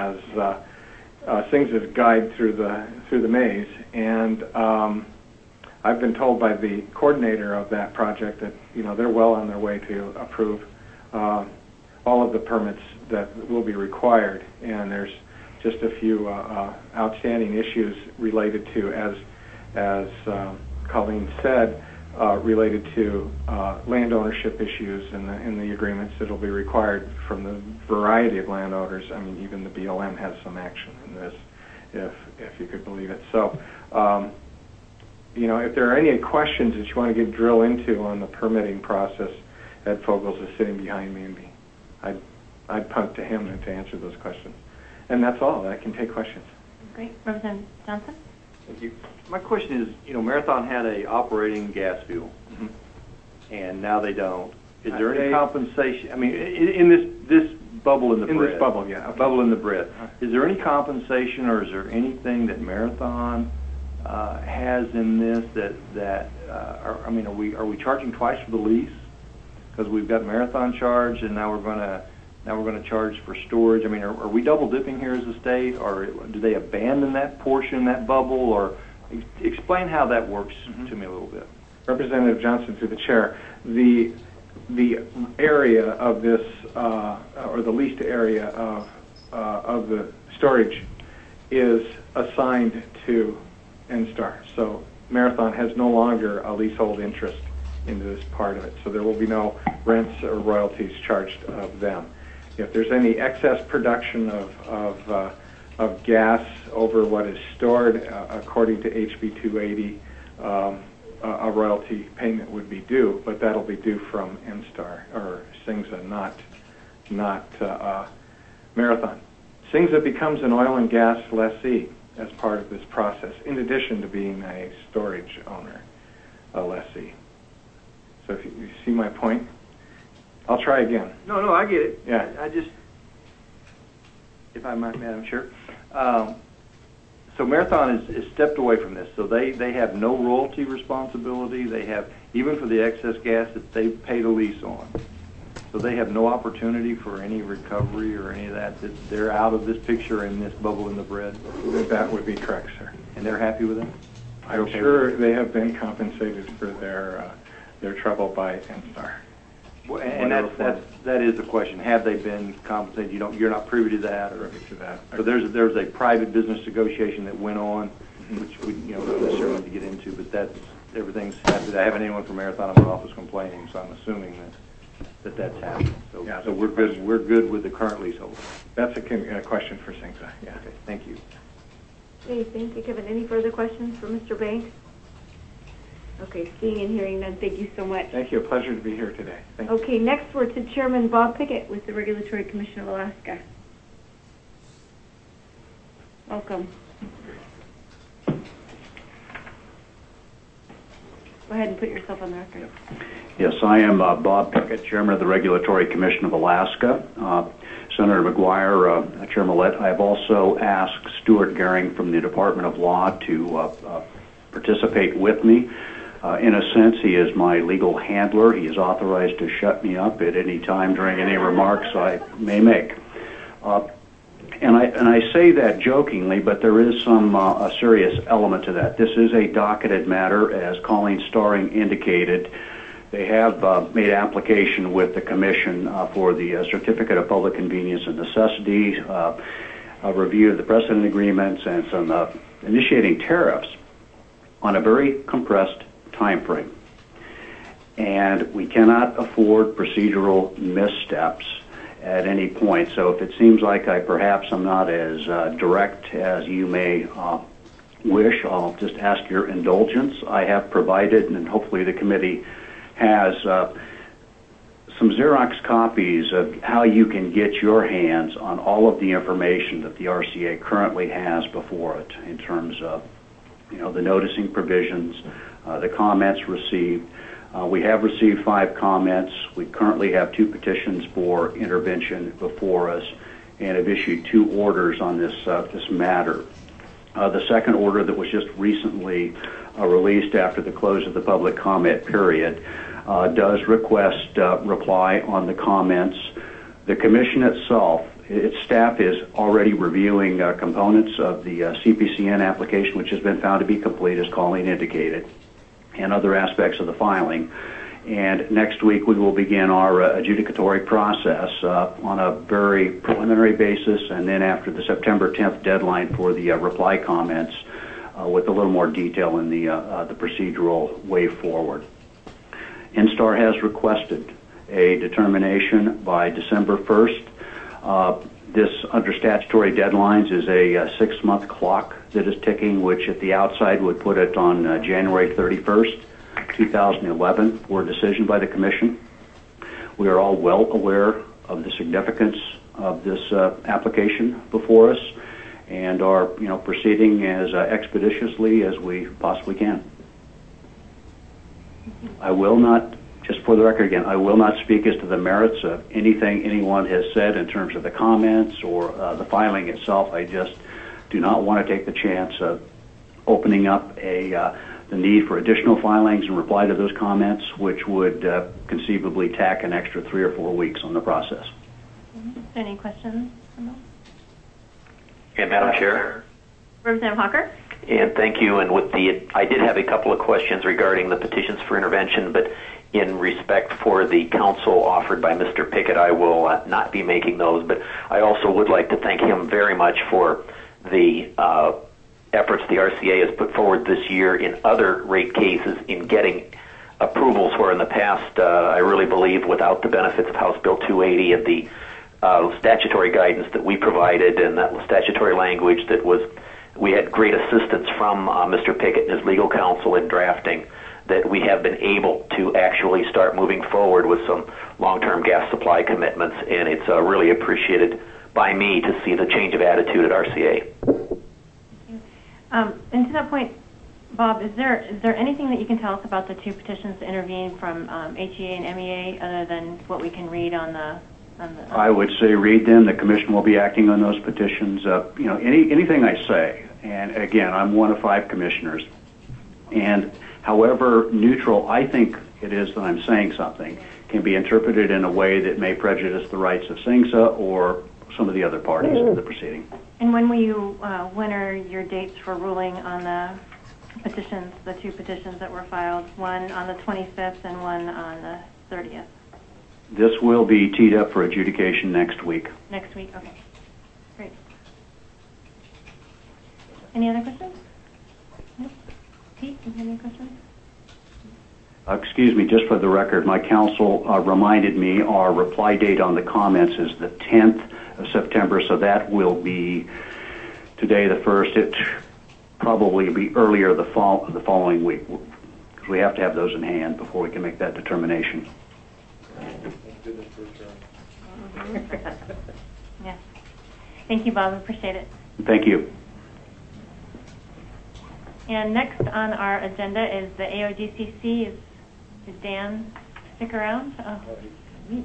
things that guide through the maze. And I've been told by the coordinator of that project that they're well on their way to approve all of the permits that will be required, and there's just a few outstanding issues related to, as Colleen said, related to land ownership issues in the agreements that will be required from the variety of landowners. I mean, even the BLM has some action in this, if you could believe it. So, if there are any questions that you want to drill into on the permitting process, Ed Fogels is sitting behind me, and I'd punt to him to answer those questions. And that's all. I can take questions. Great. Representative Johnson? Thank you. My question is, Marathon had a operating gas fuel, and now they don't. Is there any compensation? I mean, in this bubble in the bread. In this bubble, yeah. Okay. Bubble in the bread. Is there any compensation, or is there anything that Marathon has in this are we charging twice for the lease? Because we've got Marathon charge, and now we're going to charge for storage. I mean, are we double dipping here as a state, or do they abandon that portion, that bubble, or explain how that works to me a little bit. Representative Johnson, through the chair, the area of this, or the leased area of the storage, is assigned to NSTAR. So Marathon has no longer a leasehold interest into this part of it. So there will be no rents or royalties charged of them. If there's any excess production of gas over what is stored, according to HB 280, a royalty payment would be due, but that'll be due from NSTAR or SINGSA, not Marathon. SINGSA becomes an oil and gas lessee as part of this process, in addition to being a storage owner, a lessee. So if you see my point, I'll try again. No, I get it. Yeah. I just, if I might, Madam Chair. So Marathon is stepped away from this. So they have no royalty responsibility. They have, even for the excess gas that they paid a lease on. So they have no opportunity for any recovery or any of that. They're out of this picture in this bubble in the bread. That would be correct, sir. And they're happy with that? I'm sure they have been compensated for their trouble by NSTAR. Well, and that is the question. Have they been compensated? You're not privy to that, or to that. So there's a private business negotiation that went on, which we don't necessarily need to get into, but everything's happened. I haven't anyone from Marathon in my office complaining, so I'm assuming that's happened. So, yeah, so we're good. We're good with the current leasehold. That's a question for SINGSA. Yeah. Okay. Thank you. Okay. Thank you, Kevin. Any further questions for Mr. Banks? Okay, seeing and hearing none, thank you so much. Thank you. A pleasure to be here today. Thank you. Okay, next we're to Chairman Bob Pickett with the Regulatory Commission of Alaska. Welcome. Go ahead and put yourself on the record. Yes, I am Bob Pickett, Chairman of the Regulatory Commission of Alaska. Senator McGuire, Chair Millett, I have also asked Stuart Gehring from the Department of Law to participate with me. In a sense, he is my legal handler. He is authorized to shut me up at any time during any remarks I may make. And I say that jokingly, but there is some a serious element to that. This is a docketed matter, as Colleen Starring indicated. They have made application with the Commission for the Certificate of Public Convenience and Necessity, a review of the precedent agreements, and some initiating tariffs on a very compressed time frame. And we cannot afford procedural missteps at any point. So if it seems like I perhaps am not as direct as you may wish, I'll just ask your indulgence. I have provided, and hopefully the committee has, some Xerox copies of how you can get your hands on all of the information that the RCA currently has before it in terms of the noticing provisions, the comments received. We have received 5 comments. We currently have 2 petitions for intervention before us and have issued 2 orders on this matter. The second order that was just recently released after the close of the public comment period does request reply on the comments. The Commission itself, its staff is already reviewing components of the CPCN application, which has been found to be complete, as Colleen indicated. and other aspects of the filing. And next week we will begin our adjudicatory process on a very preliminary basis, and then after the September 10th deadline for the reply comments with a little more detail in the procedural way forward. NSTAR has requested a determination by December 1st. This, under statutory deadlines, is a 6-month clock that is ticking, which at the outside would put it on January 31st. 2011 for a decision by the Commission. We are all well aware of the significance of this application before us and are, proceeding as expeditiously as we possibly can. I will not, just for the record again, I will not speak as to the merits of anything anyone has said in terms of the comments or the filing itself. I just do not want to take the chance of opening up the need for additional filings in reply to those comments, which would conceivably tack an extra 3 or 4 weeks on the process. Any questions? And Madam Chair. Representative Hawker? And thank you. And I did have a couple of questions regarding the petitions for intervention, but in respect for the counsel offered by Mr. Pickett, I will not be making those. But I also would like to thank him very much for the efforts the RCA has put forward this year in other rate cases in getting approvals where in the past, I really believe, without the benefits of House Bill 280 and the statutory guidance that we provided and that statutory language that we had great assistance from Mr. Pickett and his legal counsel in drafting, that we have been able to actually start moving forward with some long-term gas supply commitments, and it's really appreciated by me to see the change of attitude at RCA. And to that point, Bob, is there anything that you can tell us about the 2 petitions to intervene from HEA and MEA other than what we can read on the I would say read them. The Commission will be acting on those petitions. Anything I say, and again, I'm one of 5 commissioners, and however neutral I think it is that I'm saying something can be interpreted in a way that may prejudice the rights of SINGSA or some of the other parties in the proceeding. And when are your dates for ruling on the petitions, the 2 petitions that were filed, one on the 25th and one on the 30th? This will be teed up for adjudication next week. Next week, okay. Great. Any other questions? No? Pete, do you have any questions? Excuse me, just for the record, my counsel reminded me our reply date on the comments is the 10th of September, so that will be today the 1st. It probably be earlier the following week, because we have to have those in hand before we can make that determination. Yeah. Thank you, Bob. Appreciate it. Thank you. And next on our agenda is the AOGCC. Is Dan stick around? Oh, neat.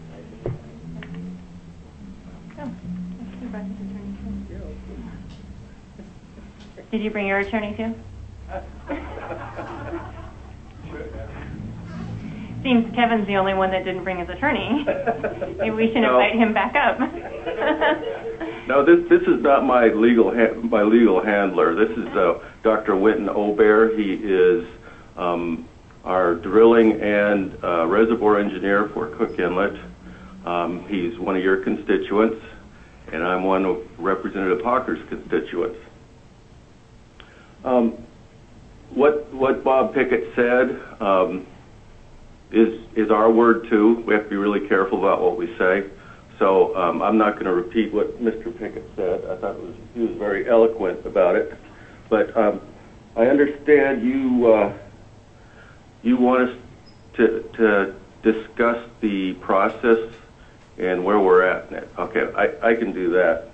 Did you bring your attorney too? Seems Kevin's the only one that didn't bring his attorney. Maybe we should invite him back up. No, this is not my legal handler. This is Dr. Winton Obear. He is our drilling and reservoir engineer for Cook Inlet. He's one of your constituents, and I'm one of Representative Hawker's constituents. What Bob Pickett said is our word too. We have to be really careful about what we say. So I'm not going to repeat what Mr. Pickett said. I thought he was very eloquent about it. But I understand you want us to discuss the process and where we're at in it. Okay, I can do that.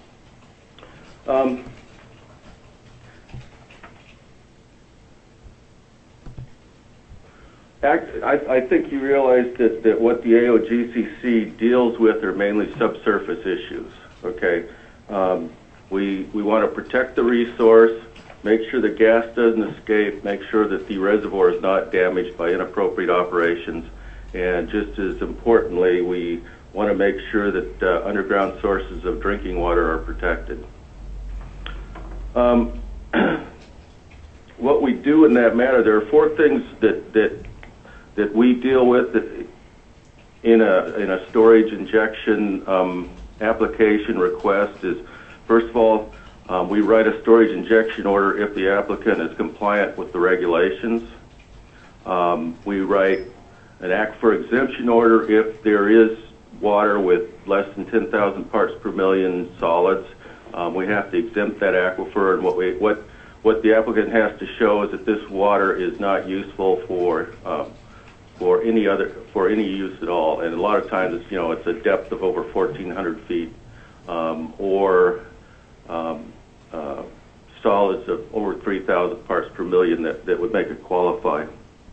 I think you realize that what the AOGCC deals with are mainly subsurface issues. Okay, we want to protect the resource, make sure the gas doesn't escape, make sure that the reservoir is not damaged by inappropriate operations, and just as importantly, we want to make sure that underground sources of drinking water are protected. what we do in that matter, there are four things that we deal with in a storage injection application request. Is first of all, we write a storage injection order if the applicant is compliant with the regulations. We write an aquifer exemption order if there is water with less than 10,000 parts per million solids. We have to exempt that aquifer, and what the applicant has to show is that this water is not useful for any use at all. And a lot of times it's a depth of over 1,400 feet or solids of over 3,000 parts per million that would make it qualify.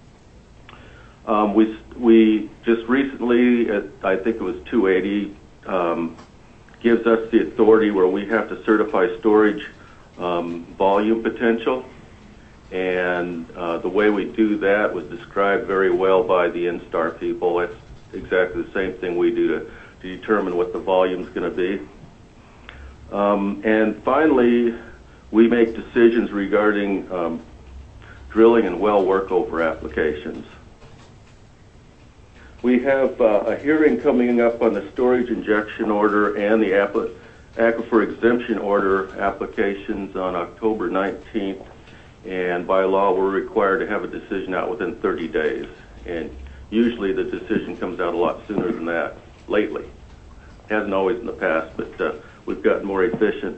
We just recently, I think it was 280, gives us the authority where we have to certify storage volume potential, and the way we do that was described very well by the Instar people. It's exactly the same thing we do to determine what the volume is going to be. And finally, we make decisions regarding drilling and well workover applications. We have a hearing coming up on the storage injection order and the aquifer exemption order applications on October 19th, and by law we're required to have a decision out within 30 days, and usually the decision comes out a lot sooner than that lately. Hasn't always in the past, but we've gotten more efficient.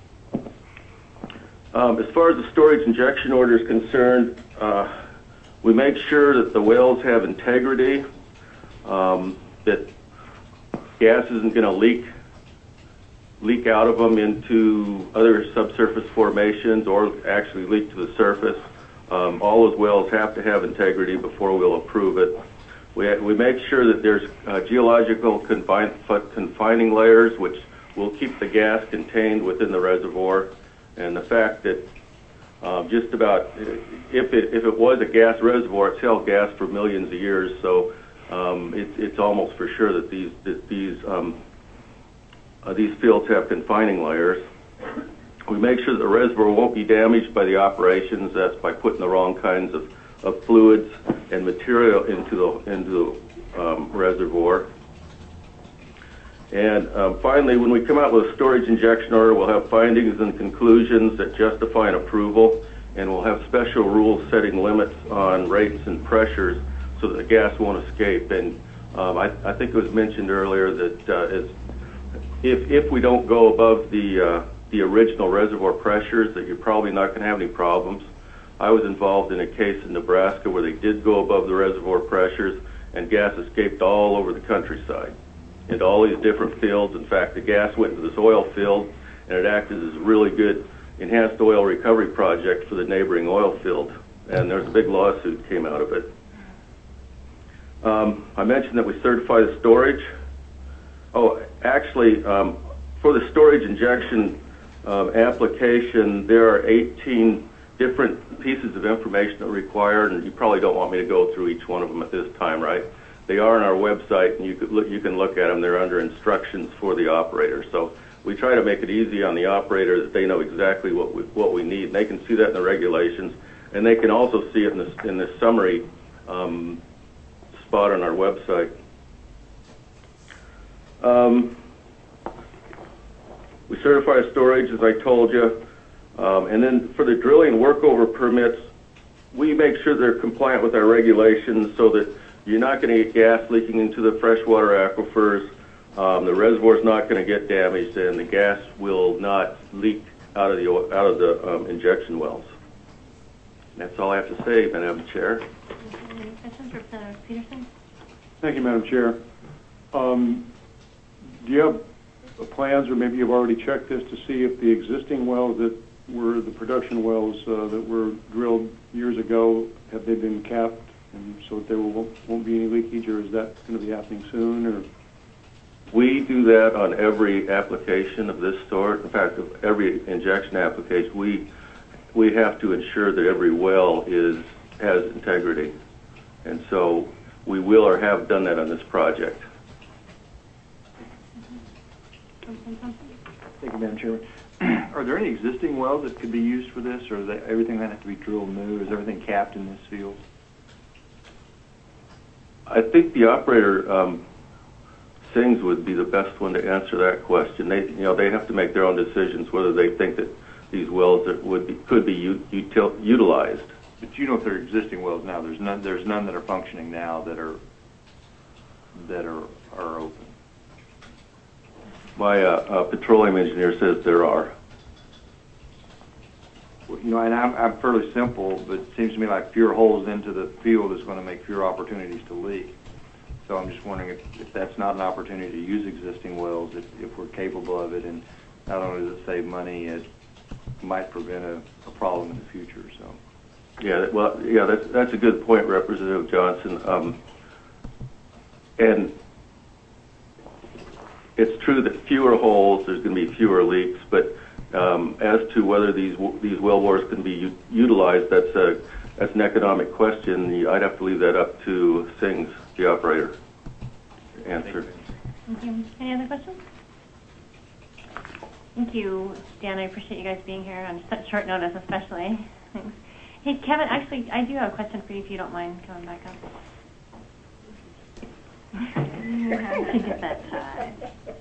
As far as the storage injection order is concerned, we make sure that the wells have integrity, that gas isn't going to leak out of them into other subsurface formations or actually leak to the surface. All those wells have to have integrity before we'll approve it. We make sure that there's geological confining layers which will keep the gas contained within the reservoir, and the fact that just about if it was a gas reservoir, it's held gas for millions of years, so it's almost for sure that these fields have confining layers. We make sure that the reservoir won't be damaged by the operations. That's by putting the wrong kinds of fluids and material into the reservoir. And finally, when we come out with a storage injection order, we'll have findings and conclusions that justify an approval, and we'll have special rules setting limits on rates and pressures so that the gas won't escape. And I think it was mentioned earlier that if we don't go above the original reservoir pressures, that you're probably not going to have any problems. I was involved in a case in Nebraska where they did go above the reservoir pressures, and gas escaped all over the countryside into all these different fields. In fact, the gas went into this oil field, and it acted as a really good enhanced oil recovery project for the neighboring oil field, and there's a big lawsuit came out of it. I mentioned that we certify the storage. Oh, actually, for the storage injection application, there are 18 different pieces of information that are required, and you probably don't want me to go through each one of them at this time, right? They are on our website, and you can look at them. They're under instructions for the operator. So we try to make it easy on the operator that they know exactly what we need. And they can see that in the regulations, and they can also see it in this summary spot on our website. We certify storage, as I told you, and then for the drilling workover permits, we make sure they're compliant with our regulations so that you're not going to get gas leaking into the freshwater aquifers, the reservoir's not going to get damaged, and the gas will not leak out of the injection wells. That's all I have to say, Madam Chair. Any questions, Representative Peterson? Thank you, Madam Chair. Do you have plans, or maybe you've already checked this, to see if the existing wells that were the production wells that were drilled years ago, have they been capped, and so that there won't be any leakage, or is that going to be happening soon? Or we do that on every application of this sort. In fact, of every injection application, we have to ensure that every well has integrity, and so we will or have done that on this project. Thank you, Madam Chairman. are there any existing wells that could be used for this, or is everything that have to be drilled new? Is everything capped in this field? I think the operator, Sings, would be the best one to answer that question. They have to make their own decisions whether they think that these wells could be utilized. But you know if there are existing wells now. There's none that are functioning now that are open. My petroleum engineer says there are. And I'm fairly simple, but it seems to me like fewer holes into the field is going to make fewer opportunities to leak. So I'm just wondering if that's not an opportunity to use existing wells, if we're capable of it, and not only does it save money, it might prevent a problem in the future. So. Yeah, that's a good point, Representative Johnson. And it's true that fewer holes, there's going to be fewer leaks, but as to whether these well bores can be utilized, that's an economic question. I'd have to leave that up to Sings, the operator, to answer. Thank you. Any other questions? Thank you, Dan. I appreciate you guys being here on such short notice, especially. Thanks. Hey, Kevin, actually, I do have a question for you if you don't mind coming back up. To get that time.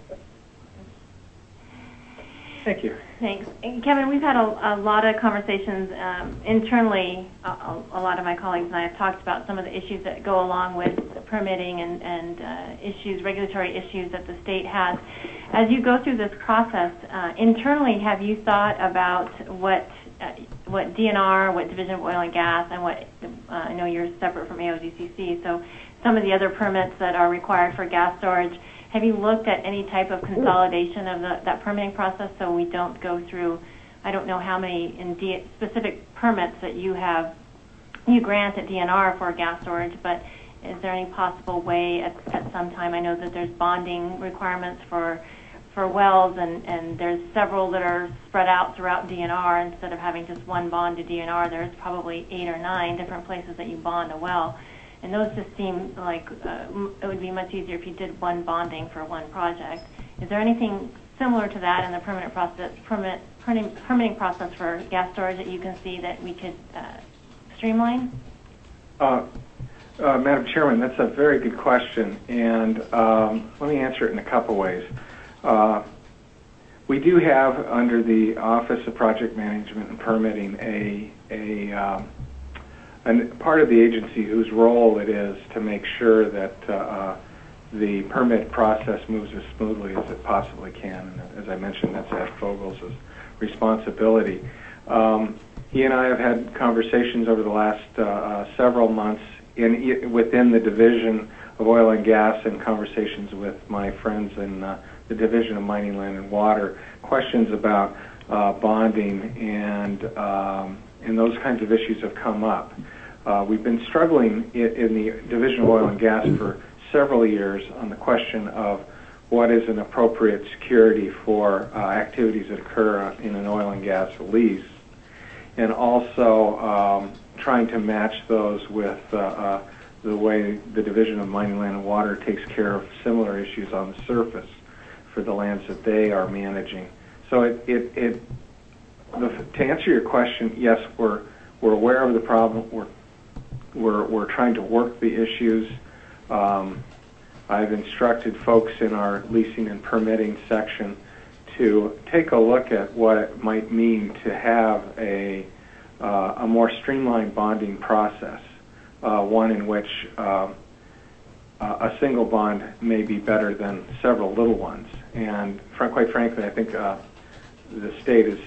Thank you. Thanks. And Kevin, we've had a lot of conversations internally. A lot of my colleagues and I have talked about some of the issues that go along with permitting and issues, regulatory issues that the state has. As you go through this process, internally, have you thought about what DNR, what Division of Oil and Gas, and what I know you're separate from AOGCC, so some of the other permits that are required for gas storage? Have you looked at any type of consolidation of that permitting process so we don't go through, I don't know how many specific permits that you grant at DNR for gas storage, but is there any possible way at some time? I know that there's bonding requirements for wells, and there's several that are spread out throughout DNR. Instead of having just one bond to DNR, there's probably 8 or 9 different places that you bond a well. And those just seem like it would be much easier if you did one bonding for one project. Is there anything similar to that in the permitting process for gas storage that you can see that we could streamline? Madam Chairman, that's a very good question, and let me answer it in a couple ways. We do have, under the Office of Project Management and Permitting, a part of the agency whose role it is to make sure that the permit process moves as smoothly as it possibly can. And as I mentioned, that's Ed Fogel's responsibility. He and I have had conversations over the last several months within the Division of Oil and Gas, and conversations with my friends in the Division of Mining, Land, and Water, questions about bonding and those kinds of issues have come up. We've been struggling in the Division of Oil and Gas for several years on the question of what is an appropriate security for activities that occur in an oil and gas lease, and also trying to match those with the way the Division of Mining, Land, and Water takes care of similar issues on the surface for the lands that they are managing. So to answer your question, yes, we're aware of the problem. We're trying to work the issues. I've instructed folks in our leasing and permitting section to take a look at what it might mean to have a more streamlined bonding process, one in which a single bond may be better than several little ones. And quite frankly, I think the state is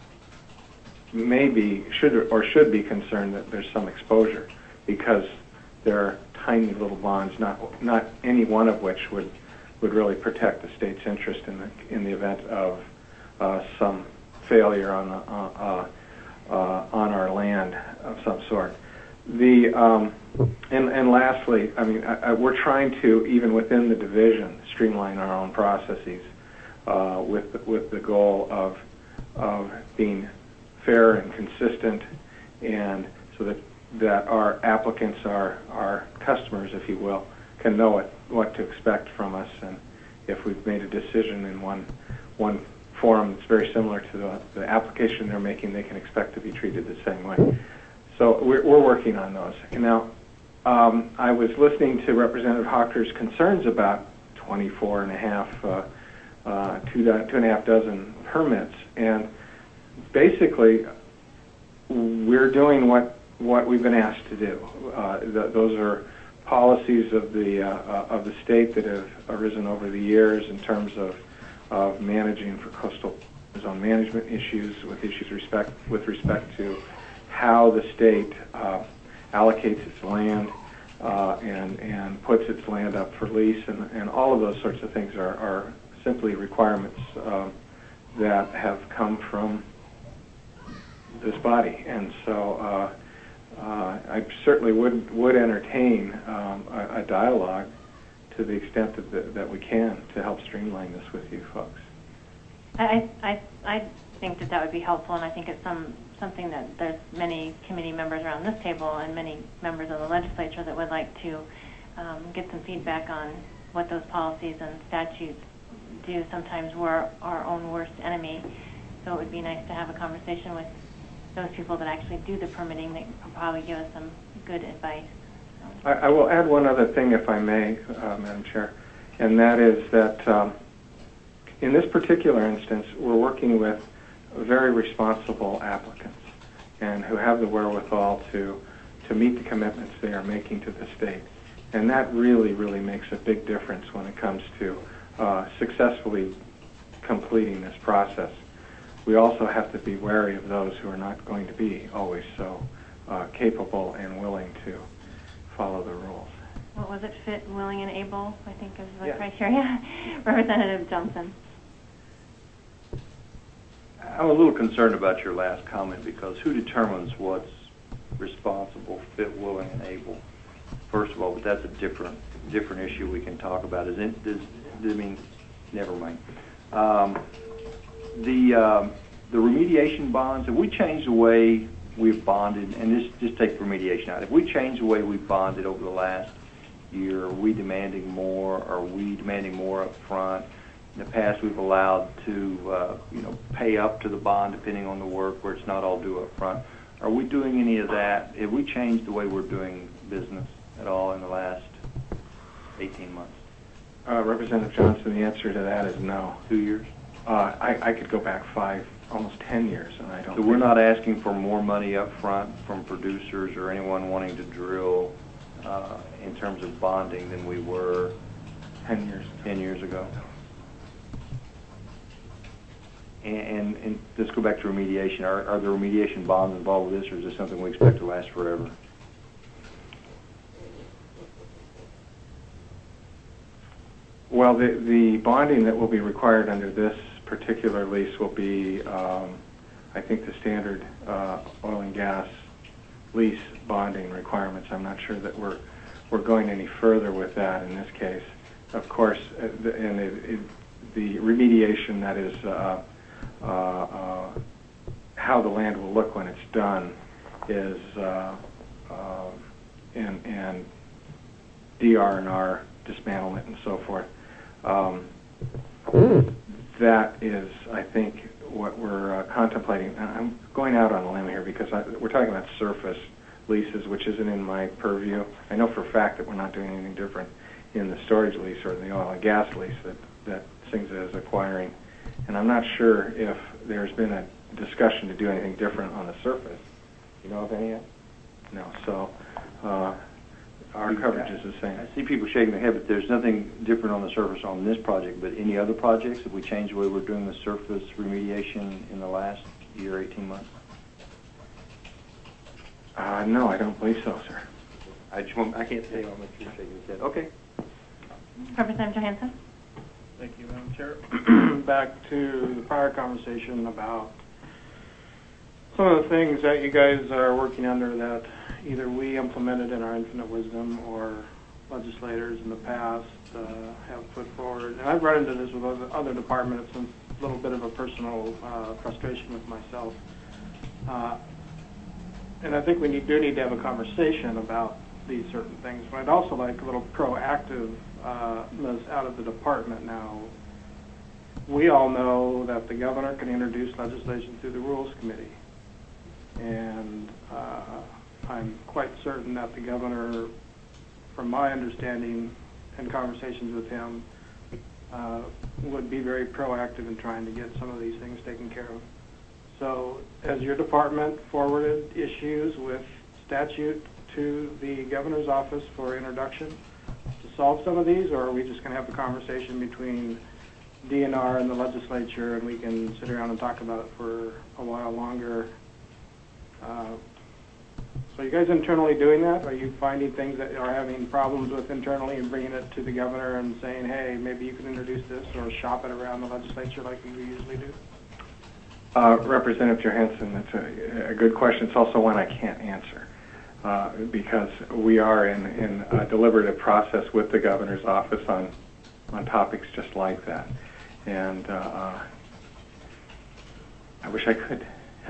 should be concerned that there's some exposure, because there are tiny little bonds, not any one of which would really protect the state's interest in the event of some failure on our land of some sort. And lastly, I mean, we're trying to, even within the division, streamline our own processes with the goal of being fair and consistent, and so that our applicants, our customers, if you will, can know what to expect from us, and if we've made a decision in one forum that's very similar to the application they're making, they can expect to be treated the same way. So we're working on those. Now, I was listening to Representative Hawker's concerns about 24 and a half, 2.5 dozen permits, and basically we're doing what we've been asked to do. Those are policies of the state that have arisen over the years in terms of managing for coastal zone management issues, with respect to how the state allocates its land and puts its land up for lease, and all of those sorts of things are simply requirements that have come from this body. And so I certainly would entertain a dialogue to the extent that we can to help streamline this with you folks. I think that would be helpful, and I think it's something that there's many committee members around this table and many members of the legislature that would like to get some feedback on what those policies and statutes do. Sometimes we're our own worst enemy, so it would be nice to have a conversation with those people that actually do the permitting that could probably give us some good advice. I will add one other thing, if I may, Madam Chair, and that is that in this particular instance, we're working with very responsible applicants and who have the wherewithal to meet the commitments they are making to the state. And that really, really makes a big difference when it comes to successfully completing this process. We also have to be wary of those who are not going to be always so capable and willing to follow the rules. What was it? Fit, willing, and able, I think is the criteria. Representative Johnson. I'm a little concerned about your last comment, because who determines what's responsible, fit, willing, and able? First of all, but that's a different issue we can talk about. Never mind. The remediation bonds, if we change the way we've bonded, and just take remediation out, if we change the way we've bonded over the last year, are we demanding more? Are we demanding more up front? In the past, we've allowed to pay up to the bond depending on the work, where it's not all due up front. Are we doing any of that? Have we changed the way we're doing business at all in the last 18 months? Representative Johnson, the answer to that is no. 2 years? I could go back 5, almost 10 years, and I don't. So we're not asking for more money up front from producers or anyone wanting to drill in terms of bonding than we were 10 years ago. And let's go back to remediation. Are there remediation bonds involved with this, or is this something we expect to last forever? Well, the bonding that will be required under this particular lease will be, I think, the standard oil and gas lease bonding requirements. I'm not sure that we're going any further with that in this case. Of course, the remediation, that is how the land will look when it's done, is and DR&R dismantlement and so forth. That is, I think, what we're contemplating. I'm going out on a limb here because we're talking about surface leases, which isn't in my purview. I know for a fact that we're not doing anything different in the storage lease or the oil and gas lease that SINGSA is acquiring. And I'm not sure if there's been a discussion to do anything different on the surface. You know of any yet? No. So our coverage is the same. I see people shaking their head, but there's nothing different on the surface on this project. But any other projects, have we changed the way we're doing the surface remediation in the last year, 18 months? No, I don't believe so, sir. I can't say how much you're shaking his head. Okay. Representative Johansson. Thank you, Madam Chair. Back to the prior conversation about some of the things that you guys are working under that either we implemented in our infinite wisdom or legislators in the past have put forward. And I've run into this with other departments, and a little bit of a personal frustration with myself. And I think we do need to have a conversation about these certain things. But I'd also like a little proactiveness out of the department now. we all know that the governor can introduce legislation through the Rules Committee. And I'm quite certain that the governor, from my understanding and conversations with him, would be very proactive in trying to get some of these things taken care of. So has your department forwarded issues with statute to the governor's office for introduction to solve some of these, or are we just going to have a conversation between DNR and the legislature and we can sit around and talk about it for a while longer? So are you guys internally doing that? Are you finding things that are having problems with internally and bringing it to the governor and saying, hey, maybe you can introduce this, or shop it around the legislature like we usually do? Representative Johansson, that's a good question. It's also one I can't answer because we are in a deliberative process with the governor's office on topics just like that. And I wish I could.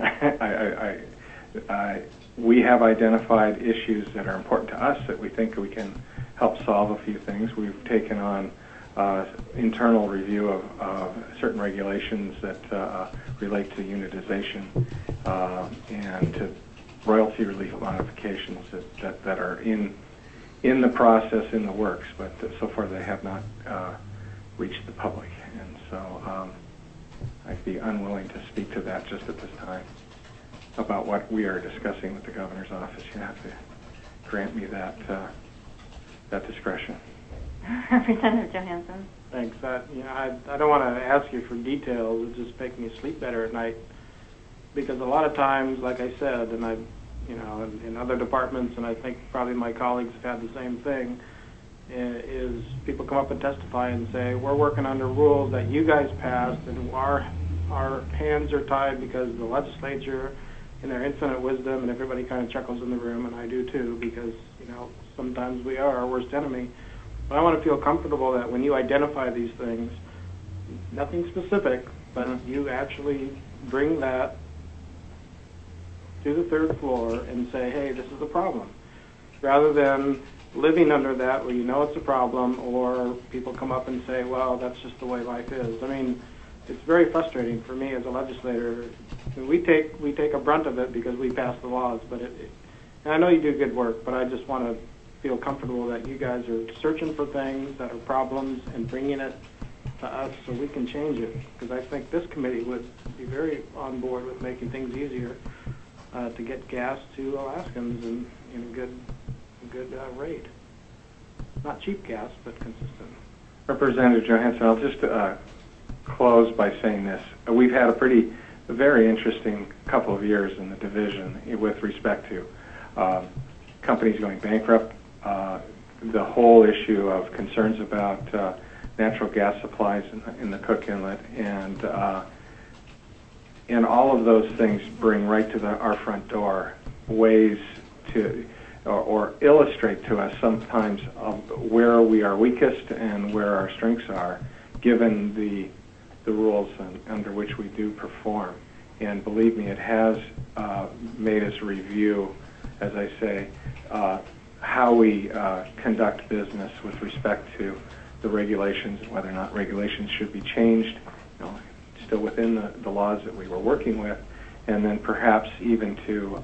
We have identified issues that are important to us that we think we can help solve a few things. We've taken on internal review of certain regulations that relate to unitization and to royalty relief modifications that are in the process, in the works, but so far they have not reached the public. And so I'd be unwilling to speak to that just at this time about what we are discussing with the governor's office. You have to grant me that discretion. Representative Johansson. Thanks. I don't want to ask you for details. It just makes me sleep better at night, because a lot of times, like I said, and I, in other departments, and I think probably my colleagues have had the same thing, is people come up and testify and say, we're working under rules that you guys passed, and our hands are tied because the legislature, in their infinite wisdom, and everybody kind of chuckles in the room, and I do too, because sometimes we are our worst enemy. But I want to feel comfortable that when you identify these things, nothing specific, but you actually bring that to the third floor and say, hey, this is a problem, rather than living under that where it's a problem, or people come up and say, well, that's just the way life is. I mean, it's very frustrating for me as a legislator. We take a brunt of it because we pass the laws, but and I know you do good work, but I just want to feel comfortable that you guys are searching for things that are problems and bringing it to us so we can change it, because I think this committee would be very on board with making things easier to get gas to Alaskans in a good rate. Not cheap gas, but consistent. Representative Johansson, I'll just close by saying this. We've had a very interesting couple of years in the division with respect to companies going bankrupt, the whole issue of concerns about natural gas supplies in the Cook Inlet, and all of those things bring right to our front door ways to or illustrate to us sometimes where we are weakest and where our strengths are, given the rules under which we do perform. And believe me, it has made us review, as I say, how we conduct business with respect to the regulations and whether or not regulations should be changed, still within the laws that we were working with, and then perhaps even to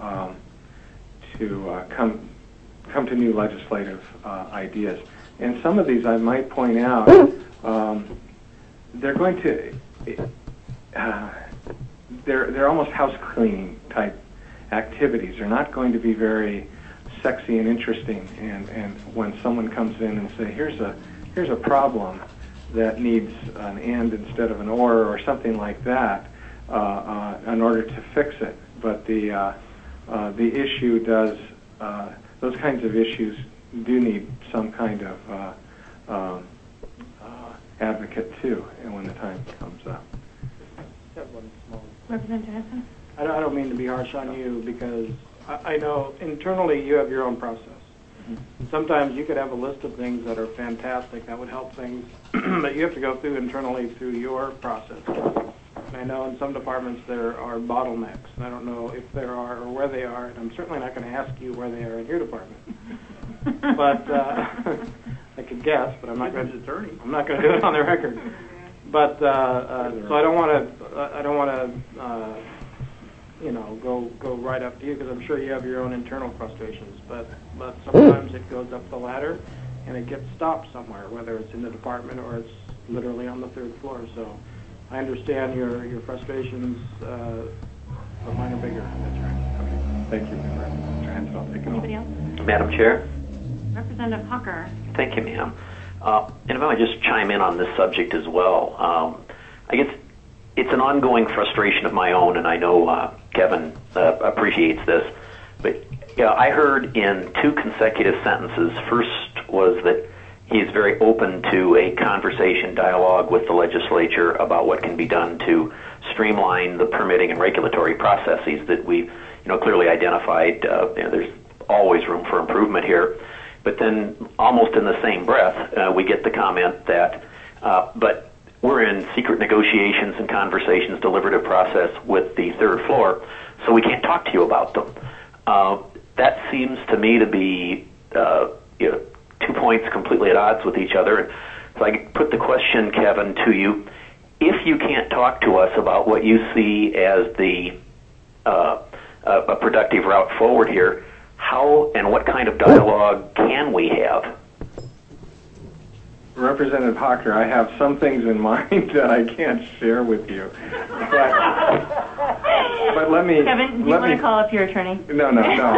come to new legislative ideas. And some of these, I might point out, they're going to they're almost house cleaning type activities. They're not going to be very sexy and interesting. And when someone comes in and say, here's a problem that needs an and instead of an or something like that, in order to fix it. But the issue does, those kinds of issues do need some kind of advocate too, and when the time comes up. Representative Johansson? I don't mean to be harsh on you, because I know internally you have your own process. Mm-hmm. Sometimes you could have a list of things that are fantastic that would help things, but you have to go through internally through your process. And I know in some departments there are bottlenecks, and I don't know if there are or where they are, and I'm certainly not going to ask you where they are in your department. But I could guess, but I'm not going to do it on the record. But so I don't want to go right up to you, because I'm sure you have your own internal frustrations. But sometimes it goes up the ladder and it gets stopped somewhere, whether it's in the department or it's literally on the third floor. So I understand your frustrations, but mine are bigger. That's right. Okay. Thank you, Mr. Hansel. Anybody else? Madam Chair? Representative Hawker. Thank you, ma'am. And if I might just chime in on this subject as well. I guess it's an ongoing frustration of my own, and I know Kevin appreciates this. But yeah, I heard in 2 consecutive sentences. First was that he's very open to a conversation, dialogue with the legislature about what can be done to streamline the permitting and regulatory processes that we've clearly identified. There's always room for improvement here. But then almost in the same breath, we get the comment that, but we're in secret negotiations and conversations, deliberative process with the third floor, so we can't talk to you about them. That seems to me to be 2 points completely at odds with each other. And so I put the question, Kevin, to you. If you can't talk to us about what you see as the a productive route forward here, how and what kind of dialogue can we have? Representative Hawker, I have some things in mind that I can't share with you. But let me... Kevin, do you want to call up your attorney? No.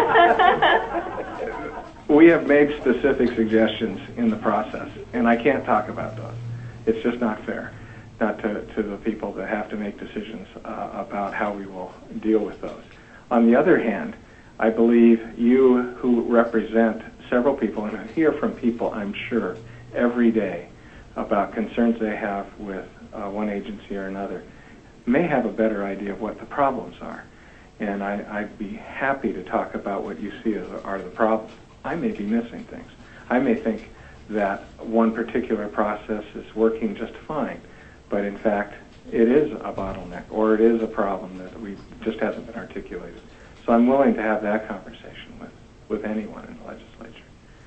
We have made specific suggestions in the process, and I can't talk about those. It's just not fair, not to the people that have to make decisions about how we will deal with those. On the other hand, I believe you, who represent several people, and I hear from people, I'm sure, every day about concerns they have with one agency or another, may have a better idea of what the problems are. And I'd be happy to talk about what you see as are the problems. I may be missing things. I may think that one particular process is working just fine, but in fact, it is a bottleneck, or it is a problem that we just hasn't been articulated. So I'm willing to have that conversation with anyone in the legislature.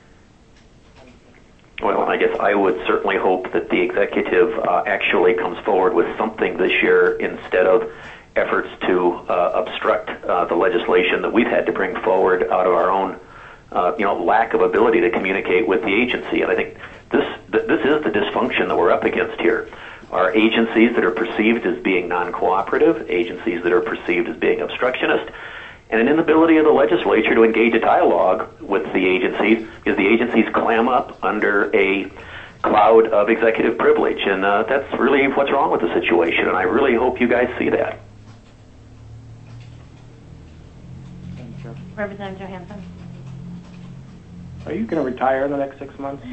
Well, I guess I would certainly hope that the executive actually comes forward with something this year instead of efforts to obstruct the legislation that we've had to bring forward out of our own lack of ability to communicate with the agency. And I think this is the dysfunction that we're up against here. Are agencies that are perceived as being non-cooperative, agencies that are perceived as being obstructionist, and an inability of the legislature to engage a dialogue with the agencies because the agencies clam up under a cloud of executive privilege. And that's really what's wrong with the situation, and I really hope you guys see that. Representative Johansson. Are you going to retire in the next 6 months?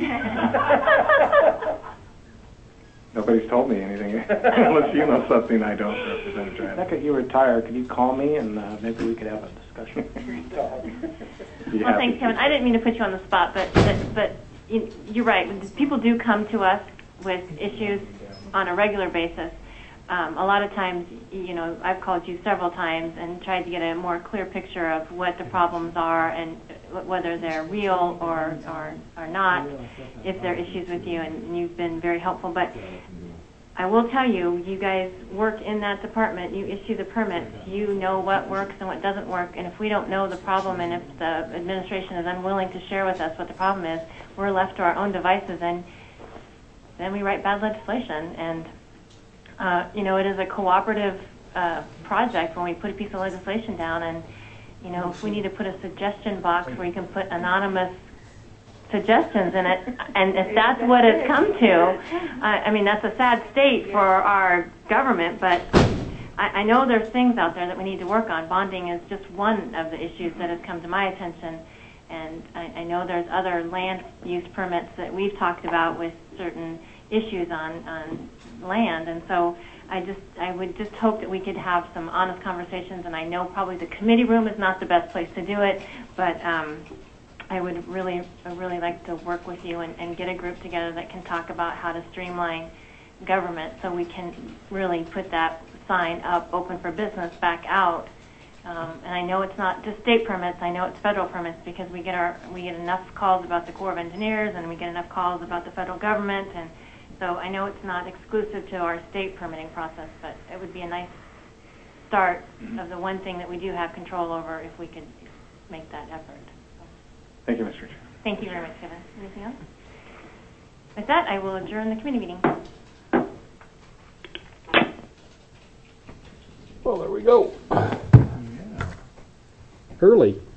Nobody's told me anything, unless you know something I don't, Representative Johansson. The second you retire, could you call me and maybe we could have a discussion? Well, thanks, Kevin. I didn't mean to put you on the spot, but you're right. People do come to us with issues on a regular basis. A lot of times, I've called you several times and tried to get a more clear picture of what the problems are and whether they're real or not, if there are issues with you, and you've been very helpful. But I will tell you, you guys work in that department. You issue the permits. You know what works and what doesn't work. And if we don't know the problem, and if the administration is unwilling to share with us what the problem is, we're left to our own devices, and then we write bad legislation. And it is a cooperative project when we put a piece of legislation down, and if we need to put a suggestion box where you can put anonymous suggestions in it, and if that's what it's come to, that's a sad state for our government, but I know there's things out there that we need to work on. Bonding is just one of the issues that has come to my attention, and I know there's other land use permits that we've talked about with certain issues on land, and so I would just hope that we could have some honest conversations, and I know probably the committee room is not the best place to do it, but I would really like to work with you and get a group together that can talk about how to streamline government so we can really put that sign up, open for business, back out. And I know it's not just state permits, I know it's federal permits, because we get enough calls about the Corps of Engineers, and we get enough calls about the federal government, and So I know it's not exclusive to our state permitting process, but it would be a nice start of the one thing that we do have control over if we could make that effort. Thank you, Mr. Chair. Thank you very much, Kevin. Anything else? With that, I will adjourn the committee meeting. Well, there we go. Early.